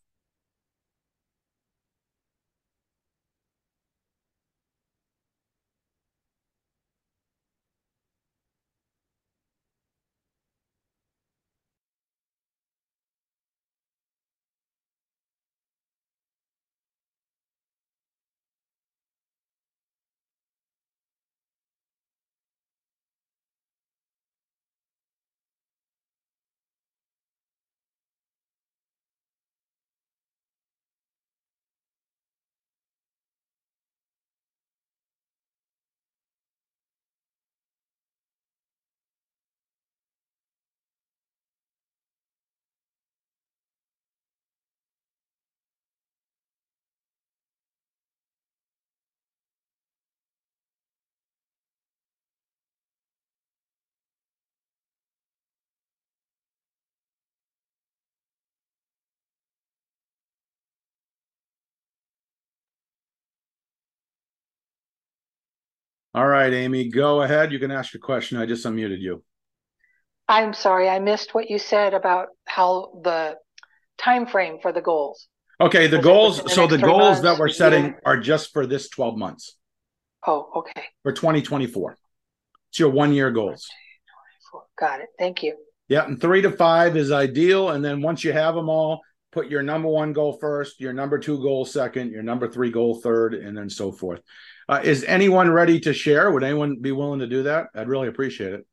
S1: All right, Amy, go ahead. You can ask your question. I just unmuted you.
S3: I'm sorry, I missed what you said about how the time frame for the goals.
S1: Okay, the
S3: Was it
S1: goals.
S3: within the
S1: So the
S3: next three
S1: goals
S3: months,
S1: that we're
S3: a
S1: setting
S3: year?
S1: are just for this twelve months
S3: Oh, okay.
S1: for twenty twenty-four. It's your one year goals.
S3: Got it. Thank you.
S1: Yeah, and three to five is ideal. And then once you have them all, put your number one goal first, your number two goal second, your number three goal third, and then so forth. Uh, is anyone ready to share? Would anyone be willing to do that? I'd really appreciate it.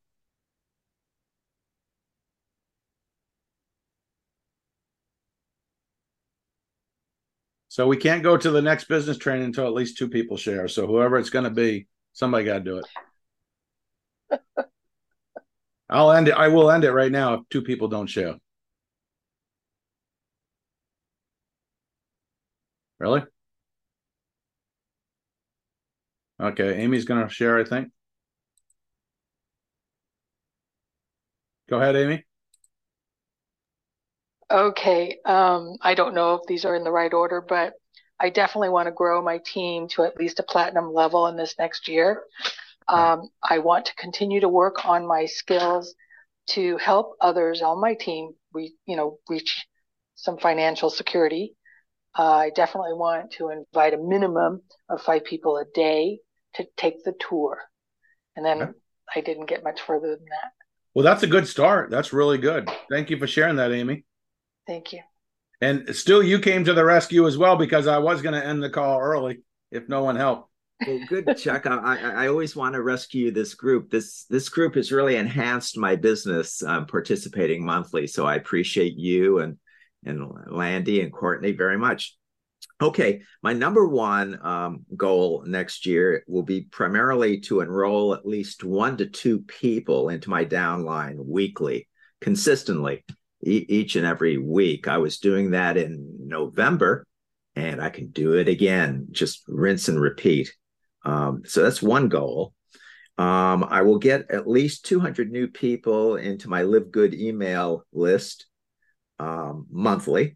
S1: So we can't go to the next business training until at least two people share. So whoever it's going to be, somebody got to do it. I'll end it. I will end it right now if two people don't share. Really? Okay, Amy's going to share, I think. Go ahead, Amy.
S3: Okay, um, I don't know if these are in the right order, but I definitely want to grow my team to at least a platinum level in this next year. Um, I want to continue to work on my skills to help others on my team, we, you know, reach some financial security. Uh, I definitely want to invite a minimum of five people a day to take the tour. And then okay. I didn't get much further than that.
S1: Well, that's a good start. That's really good. Thank you for sharing that, Amy.
S3: Thank you.
S1: And Stu, you came to the rescue as well, because I was going to end the call early if no one helped.
S10: Well, good, Chuck. I, I, I always want to rescue this group. This this group has really enhanced my business, um, participating monthly. So I appreciate you and and Landy and Courtney very much. Okay, my number one um, goal next year will be primarily to enroll at least one to two people into my downline weekly, consistently, e- each and every week. I was doing that in November, and I can do it again, just rinse and repeat. Um, so that's one goal. Um, I will get at least two hundred new people into my Live Good email list um, monthly.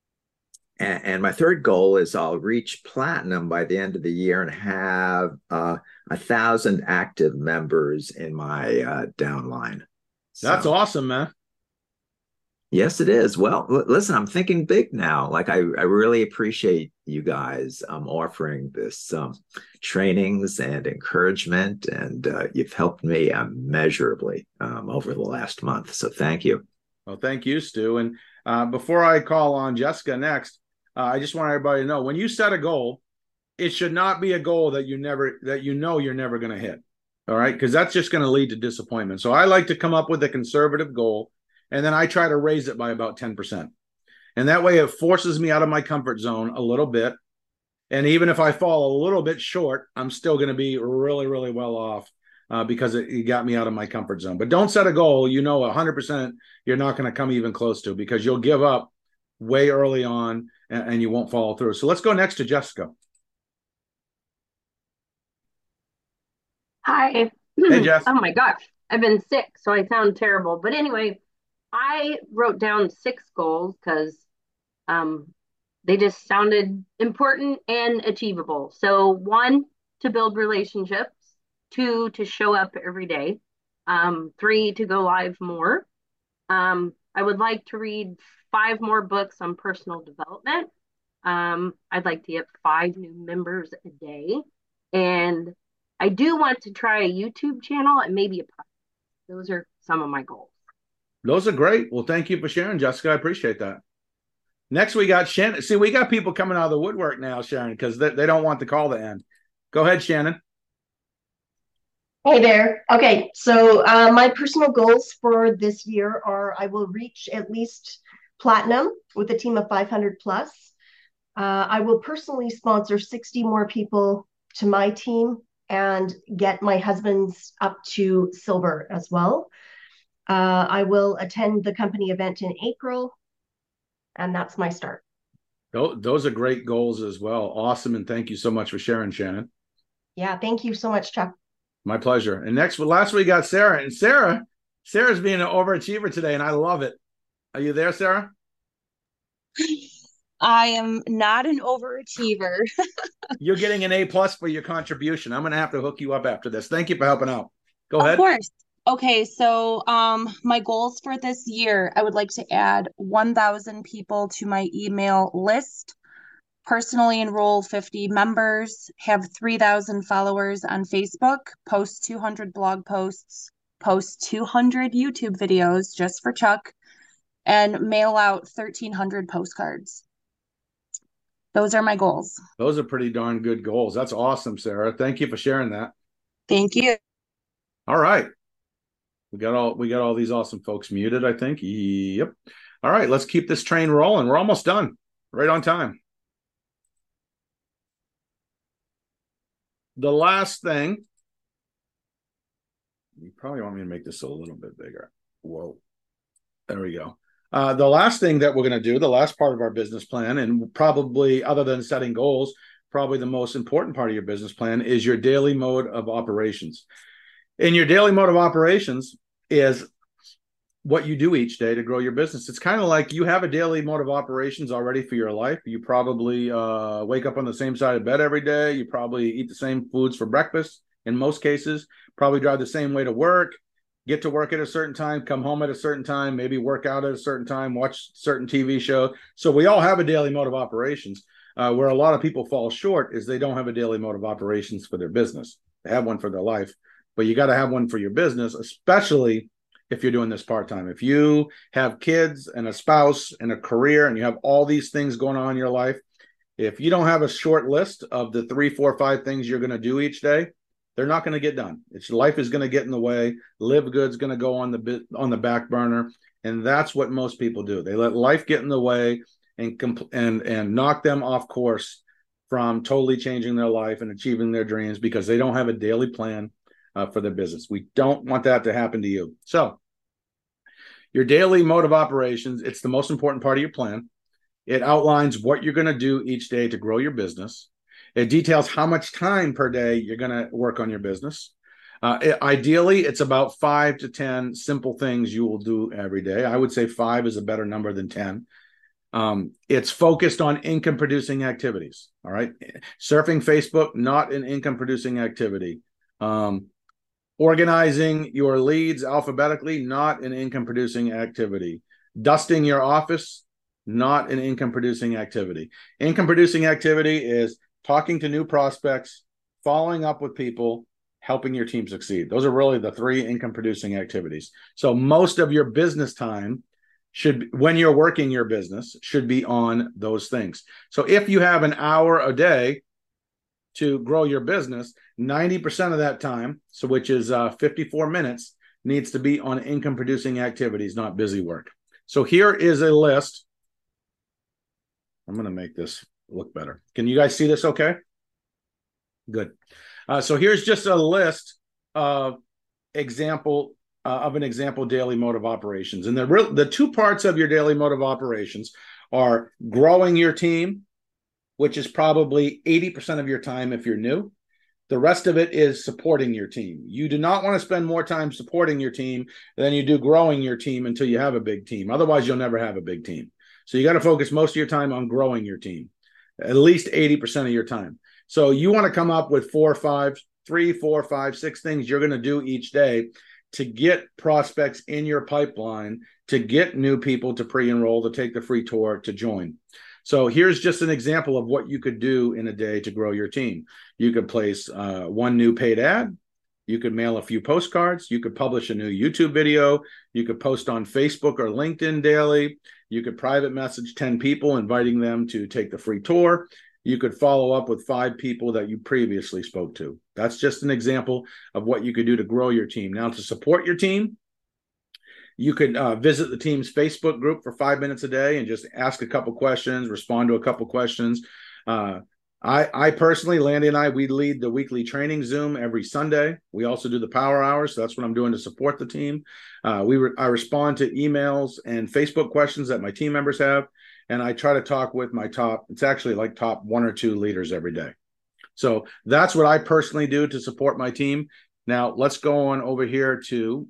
S10: And, and my third goal is I'll reach platinum by the end of the year and have uh, a thousand active members in my uh, downline. So,
S1: that's awesome, man.
S10: Yes, it is. Well, l- listen, I'm thinking big now. Like, I, I really appreciate you guys um, offering this um, trainings and encouragement, and uh, you've helped me immeasurably um, over the last month. So thank you.
S1: Well, thank you, Stu. And uh, before I call on Jessica next, uh, I just want everybody to know, when you set a goal, it should not be a goal that you never, that you know you're never going to hit. All right, because that's just going to lead to disappointment. So I like to come up with a conservative goal, and then I try to raise it by about ten percent. And that way it forces me out of my comfort zone a little bit. And even if I fall a little bit short, I'm still going to be really, really well off uh, because it, it got me out of my comfort zone. But don't set a goal, you know, one hundred percent you're not going to come even close to, because you'll give up way early on and, and you won't follow through. So let's go next to Jessica.
S11: Hi.
S1: Hey, Jess.
S11: Oh my gosh, I've been sick, so I sound terrible. But anyway, I wrote down six goals because um, they just sounded important and achievable. So one, to build relationships. Two, to show up every day. Um, three, to go live more. Um, I would like to read five more books on personal development. Um, I'd like to get five new members a day. And I do want to try a YouTube channel and maybe a podcast. Those are some of my goals.
S1: Those are great. Well, thank you for sharing, Jessica. I appreciate that. Next, we got Shannon. See, we got people coming out of the woodwork now, Sharon, because they, they don't want the call to end. Go ahead, Shannon.
S12: Hey there. Okay, so uh, my personal goals for this year are I will reach at least platinum with a team of five hundred plus. Uh, I will personally sponsor sixty more people to my team and get my husband's up to silver as well. Uh, I will attend the company event in April, and that's my start.
S1: Those are great goals as well. Awesome, and thank you so much for sharing, Shannon.
S12: Yeah, thank you so much, Chuck.
S1: My pleasure. And next, well, last we got Sarah. And Sarah, Sarah's being an overachiever today, and I love it. Are you there, Sarah?
S5: I am not an overachiever.
S1: You're getting an A plus for your contribution. I'm going to have to hook you up after this. Thank you for helping out. Go ahead.
S5: Of course. Okay, so um, my goals for this year, I would like to add one thousand people to my email list, personally enroll fifty members, have three thousand followers on Facebook, post two hundred blog posts, post two hundred YouTube videos just for Chuck, and mail out thirteen hundred postcards. Those are my goals.
S1: Those are pretty darn good goals. That's awesome, Sarah. Thank you for sharing that.
S5: Thank you.
S1: All right. We got all we got all these awesome folks muted, I think. Yep. All right, let's keep this train rolling. We're almost done. Right on time. The last thing, you probably want me to make this a little bit bigger. Whoa. There we go. Uh, the last thing that we're going to do, the last part of our business plan, and probably other than setting goals, probably the most important part of your business plan is your daily mode of operations. And your daily mode of operations is what you do each day to grow your business. It's kind of like you have a daily mode of operations already for your life. You probably uh, wake up on the same side of bed every day. You probably eat the same foods for breakfast in most cases, probably drive the same way to work, get to work at a certain time, come home at a certain time, maybe work out at a certain time, watch certain T V show. So we all have a daily mode of operations. Uh, where a lot of people fall short is they don't have a daily mode of operations for their business. They have one for their life, but you got to have one for your business, especially if you're doing this part-time. If you have kids and a spouse and a career and you have all these things going on in your life, if you don't have a short list of the three, four, five things you're going to do each day, they're not going to get done. It's life is going to get in the way. Live good's going to go on the bit on the back burner, and that's what most people do. They let life get in the way and compl- and and knock them off course from totally changing their life and achieving their dreams because they don't have a daily plan uh, for their business. We don't want that to happen to you. So your daily mode of operations, it's the most important part of your plan. It outlines what you're going to do each day to grow your business. It details how much time per day you're going to work on your business. Uh, it, ideally, it's about five to ten simple things you will do every day. I would say five is a better number than ten. Um, it's focused on income producing activities. All right. Surfing Facebook, not an income producing activity. Um, Organizing your leads alphabetically, not an income producing activity. Dusting your office, not an income producing activity. Income producing activity is talking to new prospects, following up with people, helping your team succeed. Those are really the three income producing activities. So most of your business time should, when you're working your business, should be on those things. So if you have an hour a day to grow your business, ninety percent of that time, so which is uh, fifty-four minutes, needs to be on income producing activities, not busy work. So here is a list. I'm going to make this look better. Can you guys see this okay? Good. Uh, so here's just a list of example uh, of an example daily mode of operations. And the real, the two parts of your daily mode of operations are growing your team, which is probably eighty percent of your time if you're new. The rest of it is supporting your team. You do not want to spend more time supporting your team than you do growing your team until you have a big team. Otherwise, you'll never have a big team. So you got to focus most of your time on growing your team, at least eighty percent of your time. So you want to come up with four or five, three, four, five, six things you're going to do each day to get prospects in your pipeline, to get new people to pre-enroll, to take the free tour, to join. So here's just an example of what you could do in a day to grow your team. You could place uh, one new paid ad. You could mail a few postcards. You could publish a new YouTube video. You could post on Facebook or LinkedIn daily. You could private message ten people, inviting them to take the free tour. You could follow up with five people that you previously spoke to. That's just an example of what you could do to grow your team. Now, to support your team, you could uh, visit the team's Facebook group for five minutes a day and just ask a couple questions, respond to a couple questions. Uh, I, I personally, Landy and I, we lead the weekly training Zoom every Sunday. We also do the power hours. So that's what I'm doing to support the team. Uh, we re- I respond to emails and Facebook questions that my team members have. And I try to talk with my top, it's actually like top one or two leaders every day. So that's what I personally do to support my team. Now let's go on over here to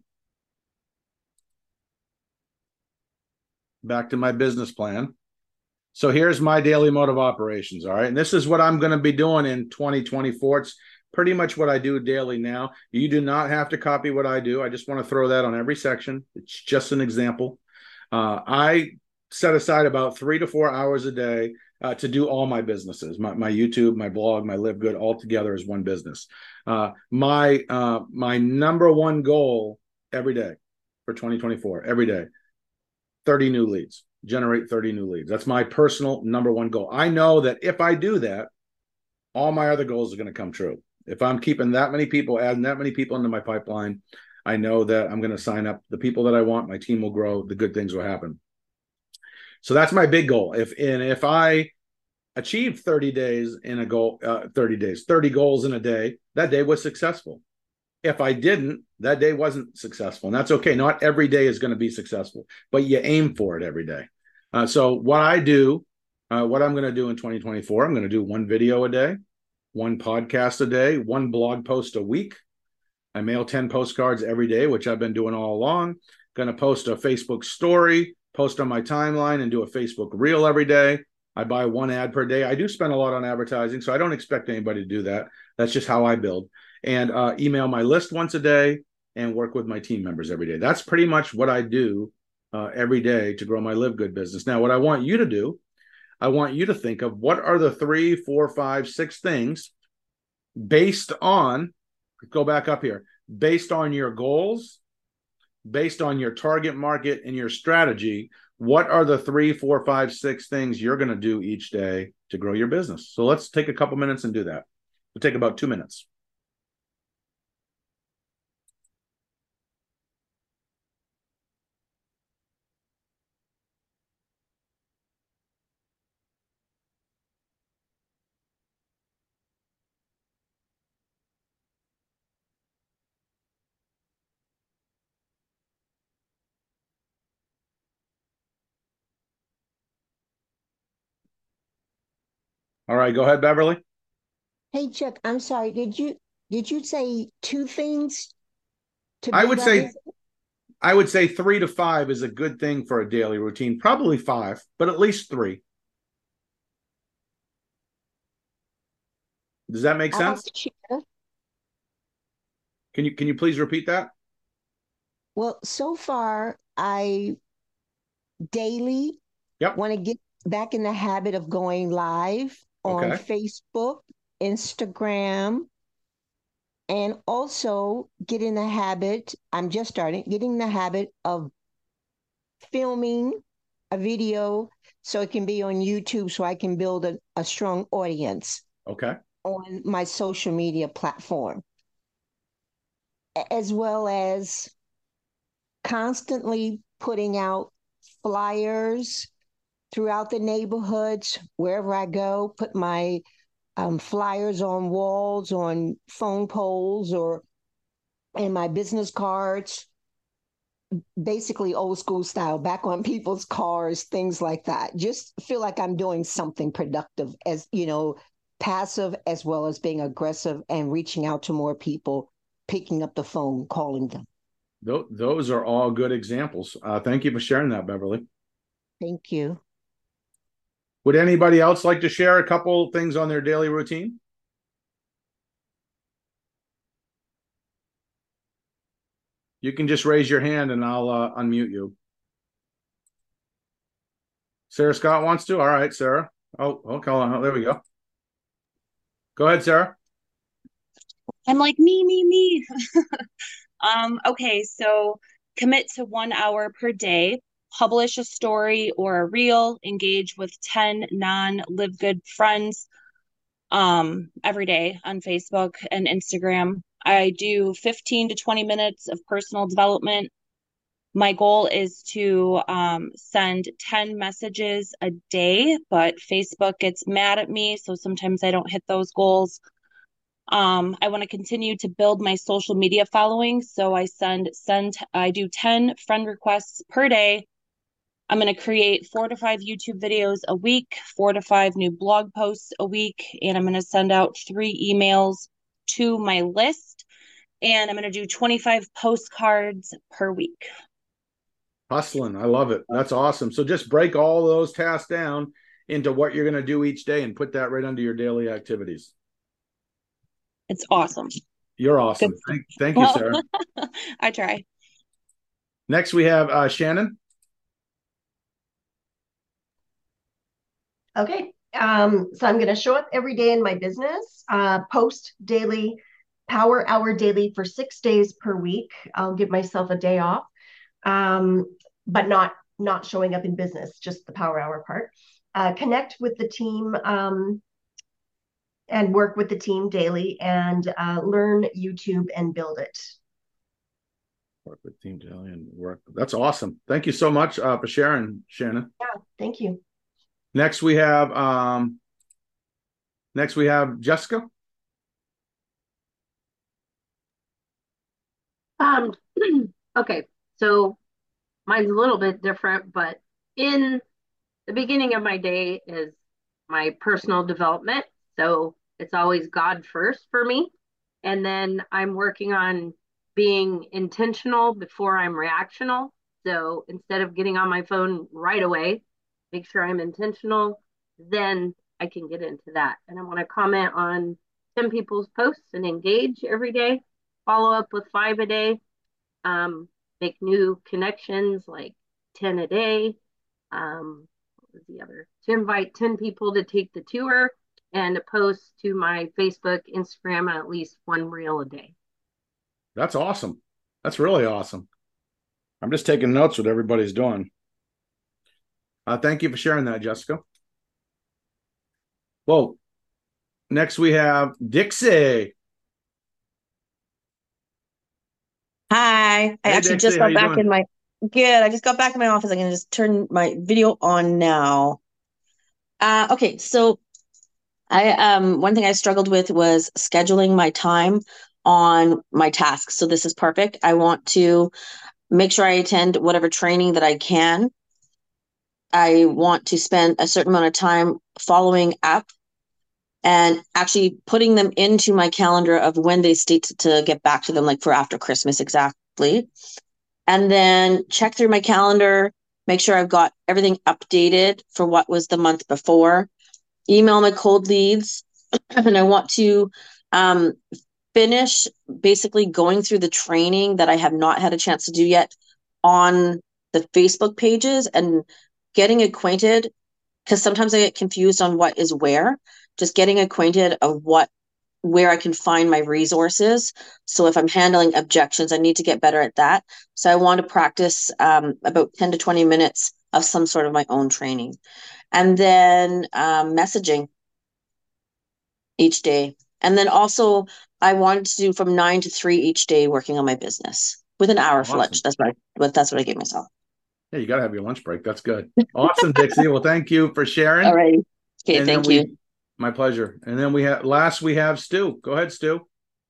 S1: back to my business plan. So here's my daily mode of operations. All right. And this is what I'm going to be doing in twenty twenty-four. It's pretty much what I do daily now. You do not have to copy what I do. I just want to throw that on every section. It's just an example. Uh, I set aside about three to four hours a day uh, to do all my businesses, my, my YouTube, my blog, my Live Good, all together as one business. Uh, my, uh, my number one goal every day for twenty twenty-four, every day. thirty new leads, generate thirty new leads. That's my personal number one goal. I know that if I do that, all my other goals are going to come true. If I'm keeping that many people, adding that many people into my pipeline, I know that I'm going to sign up the people that I want. My team will grow. The good things will happen. So that's my big goal. If and if I achieve thirty days in a goal, uh, thirty days, thirty goals in a day, that day was successful. If I didn't, that day wasn't successful. And that's okay. Not every day is going to be successful, but you aim for it every day. Uh, so what I do, uh, what I'm going to do in twenty twenty-four, I'm going to do one video a day, one podcast a day, one blog post a week. I mail ten postcards every day, which I've been doing all along. Going to post a Facebook story, post on my timeline, and do a Facebook reel every day. I buy one ad per day. I do spend a lot on advertising, so I don't expect anybody to do that. That's just how I build. And uh, email my list once a day and work with my team members every day. That's pretty much what I do uh, every day to grow my Live Good business. Now, what I want you to do, I want you to think of what are the three, four, five, six things based on, go back up here, based on your goals, based on your target market and your strategy. What are the three, four, five, six things you're going to do each day to grow your business? So let's take a couple minutes and do that. It'll take about two minutes. All right, go ahead, Beverly.
S4: Hey, Chuck, I'm sorry. Did you did you say two things to
S1: I
S4: build
S1: would
S4: our
S1: say,
S4: business?
S1: I would say three to five is a good thing for a daily routine. Probably five, but at least three. Does that make
S4: I'd like
S1: sense?
S4: to share.
S1: Can you can you please repeat that?
S4: Well, so far, I daily
S1: Yep.
S4: want to get back in the habit of going live on
S1: Okay.
S4: Facebook, Instagram, and also get in the habit, I'm just starting, getting the habit of filming a video so it can be on YouTube so I can build a, a strong audience
S1: Okay.
S4: on my social media platform, as well as constantly putting out flyers throughout the neighborhoods, wherever I go, put my um, flyers on walls, on phone poles, or in my business cards, basically old school style, back on people's cars, things like that. Just feel like I'm doing something productive, as you know, passive as well as being aggressive and reaching out to more people, picking up the phone, calling them.
S1: Th- those are all good examples. Uh, thank you for sharing that, Beverly.
S4: Thank you.
S1: Would anybody else like to share a couple things on their daily routine? You can just raise your hand and I'll uh, unmute you. Sarah Scott wants to? All right, Sarah. Oh, okay. Oh, there we go. Go ahead, Sarah.
S5: I'm like, me, me, me. um, okay, so commit to one hour per day, publish a story or a reel, engage with ten non-Live Good friends um, every day on Facebook and Instagram. I do fifteen to twenty minutes of personal development. My goal is to um, send ten messages a day, but Facebook gets mad at me, so sometimes I don't hit those goals. Um, I want to continue to build my social media following, so I send send I do ten friend requests per day. I'm going to create four to five YouTube videos a week, four to five new blog posts a week, and I'm going to send out three emails to my list, and I'm going to do twenty-five postcards per week.
S1: Hustling. I love it. That's awesome. So just break all those tasks down into what you're going to do each day and put that right under your daily activities.
S5: It's awesome.
S1: You're awesome. Thank, thank you, Sarah.
S5: I try.
S1: Next, we have uh, Shannon.
S12: Okay. Um, so I'm going to show up every day in my business, uh, post daily Power Hour daily for six days per week. I'll give myself a day off, um, but not not showing up in business, just the Power Hour part. Uh, connect with the team um, and work with the team daily, and uh, learn YouTube and build it.
S1: Work with team daily and work. That's awesome. Thank you so much uh, for sharing, Shannon.
S12: Yeah, thank you.
S1: Next we have um, next we have Jessica.
S11: Um, okay, so mine's a little bit different, but in the beginning of my day is my personal development. So it's always God first for me. And then I'm working on being intentional before I'm reactional. So instead of getting on my phone right away, make sure I'm intentional, then I can get into that. And I want to comment on ten people's posts and engage every day, follow up with five a day, um, make new connections like ten a day. Um, what was the other? To invite ten people to take the tour and to post to my Facebook, Instagram, and at least one reel a day.
S1: That's awesome. That's really awesome. I'm just taking notes what everybody's doing. Uh, thank you for sharing that, Jessica. Well, next we have Dixie.
S13: Hi, I
S1: Hey,
S13: actually
S1: Dixie,
S13: just
S1: how
S13: got
S1: you
S13: back
S1: doing?
S13: in my good. I just got back in my office. I'm gonna just turn my video on now. Uh, okay, so I um one thing I struggled with was scheduling my time on my tasks. So this is perfect. I want to make sure I attend whatever training that I can. I want to spend a certain amount of time following up and actually putting them into my calendar of when they state to, to get back to them, like for after Christmas exactly. And then check through my calendar, make sure I've got everything updated for what was the month before, email my cold leads, and I want to um, finish basically going through the training that I have not had a chance to do yet on the Facebook pages and getting acquainted, because sometimes I get confused on what is where, just getting acquainted of what where I can find my resources. So if I'm handling objections, I need to get better at that. So I want to practice um, about ten to twenty minutes of some sort of my own training. And then um, messaging each day. And then also I wanted to do from nine to three each day working on my business with an hour for
S1: Awesome.
S13: lunch. That's what I, what, that's what I gave myself.
S1: Yeah, you got to have your lunch break. That's good. Awesome, Dixie. Well, thank you for sharing.
S13: All right. Okay,
S1: And
S13: thank
S1: then we,
S13: you.
S1: my pleasure. And then we have last we have Stu. Go ahead, Stu.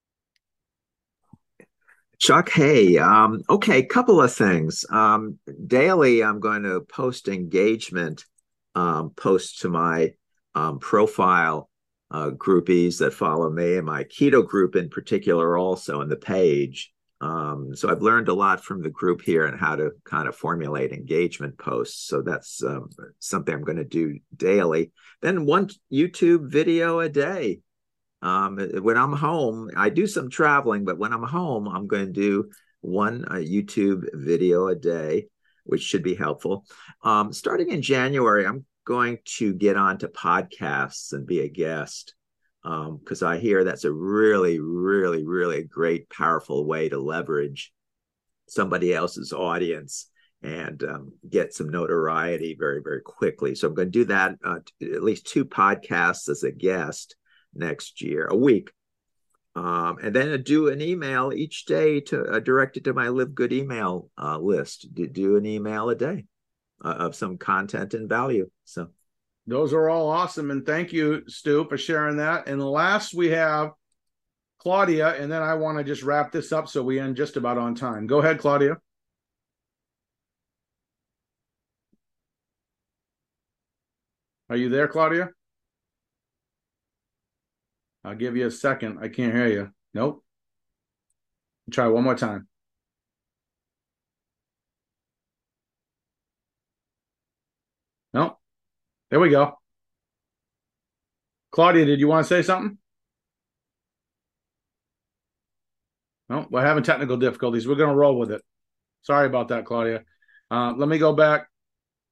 S10: Chuck, hey, um, okay, couple of things. Um, daily, I'm going to post engagement um, posts to my um, profile uh, groupies that follow me and my keto group in particular also on the page. Um, so I've learned a lot from the group here and how to kind of formulate engagement posts. So that's um, something I'm going to do daily. Then one YouTube video a day. Um, when I'm home, I do some traveling, but when I'm home, I'm going to do one uh, YouTube video a day, which should be helpful. Um, starting in January, I'm going to get onto podcasts and be a guest because um, I hear that's a really, really, really great, powerful way to leverage somebody else's audience and um, get some notoriety very, very quickly. So I'm going to do that, uh, at least two podcasts as a guest next year, a week. Um, and then I do an email each day to uh, direct it to my Live Good email uh, list. Do, do an email a day uh, of some content and value. So
S1: those are all awesome. And thank you, Stu, for sharing that. And last we have Claudia. And then I want to just wrap this up so we end just about on time. Go ahead, Claudia. Are you there, Claudia? I'll give you a second. I can't hear you. Nope. Try one more time. Nope. There we go. Claudia, did you want to say something? No, we're having technical difficulties. We're going to roll with it. Sorry about that, Claudia. Uh, let me go back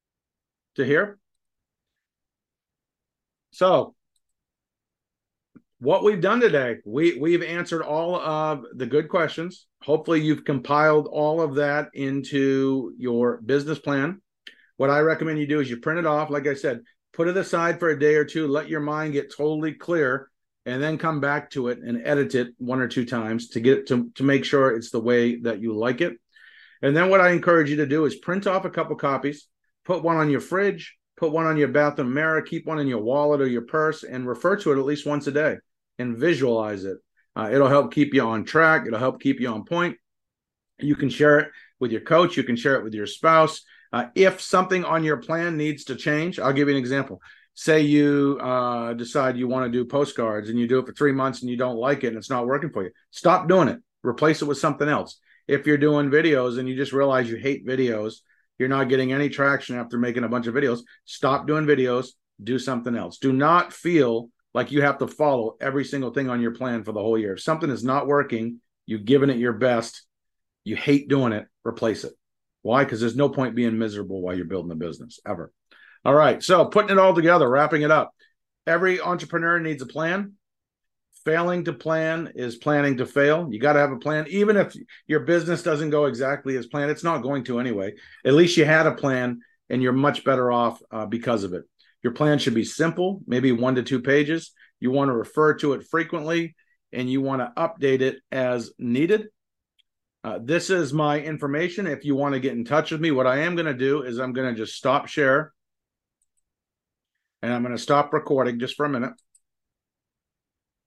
S1: to here. So what we've done today, we, we've answered all of the good questions. Hopefully you've compiled all of that into your business plan. What I recommend you do is you print it off. Like I said, put it aside for a day or two, let your mind get totally clear, and then come back to it and edit it one or two times to get to, to make sure it's the way that you like it. And then what I encourage you to do is print off a couple copies, put one on your fridge, put one on your bathroom mirror, keep one in your wallet or your purse, and refer to it at least once a day and visualize it. Uh, it'll help keep you on track. It'll help keep you on point. You can share it with your coach. You can share it with your spouse. Uh, if something on your plan needs to change, I'll give you an example. Say you uh, decide you want to do postcards and you do it for three months and you don't like it and it's not working for you. Stop doing it. Replace it with something else. If you're doing videos and you just realize you hate videos, you're not getting any traction after making a bunch of videos, stop doing videos, do something else. Do not feel like you have to follow every single thing on your plan for the whole year. If something is not working, you've given it your best, you hate doing it, replace it. Why? Because there's no point being miserable while you're building a business, ever. All right, so putting it all together, wrapping it up. Every entrepreneur needs a plan. Failing to plan is planning to fail. You got to have a plan. Even if your business doesn't go exactly as planned, it's not going to anyway. At least you had a plan and you're much better off uh, because of it. Your plan should be simple, maybe one to two pages. You want to refer to it frequently and you want to update it as needed. Uh, this is my information. If you want to get in touch with me, what I am going to do is I'm going to just stop share and I'm going to stop recording just for a minute.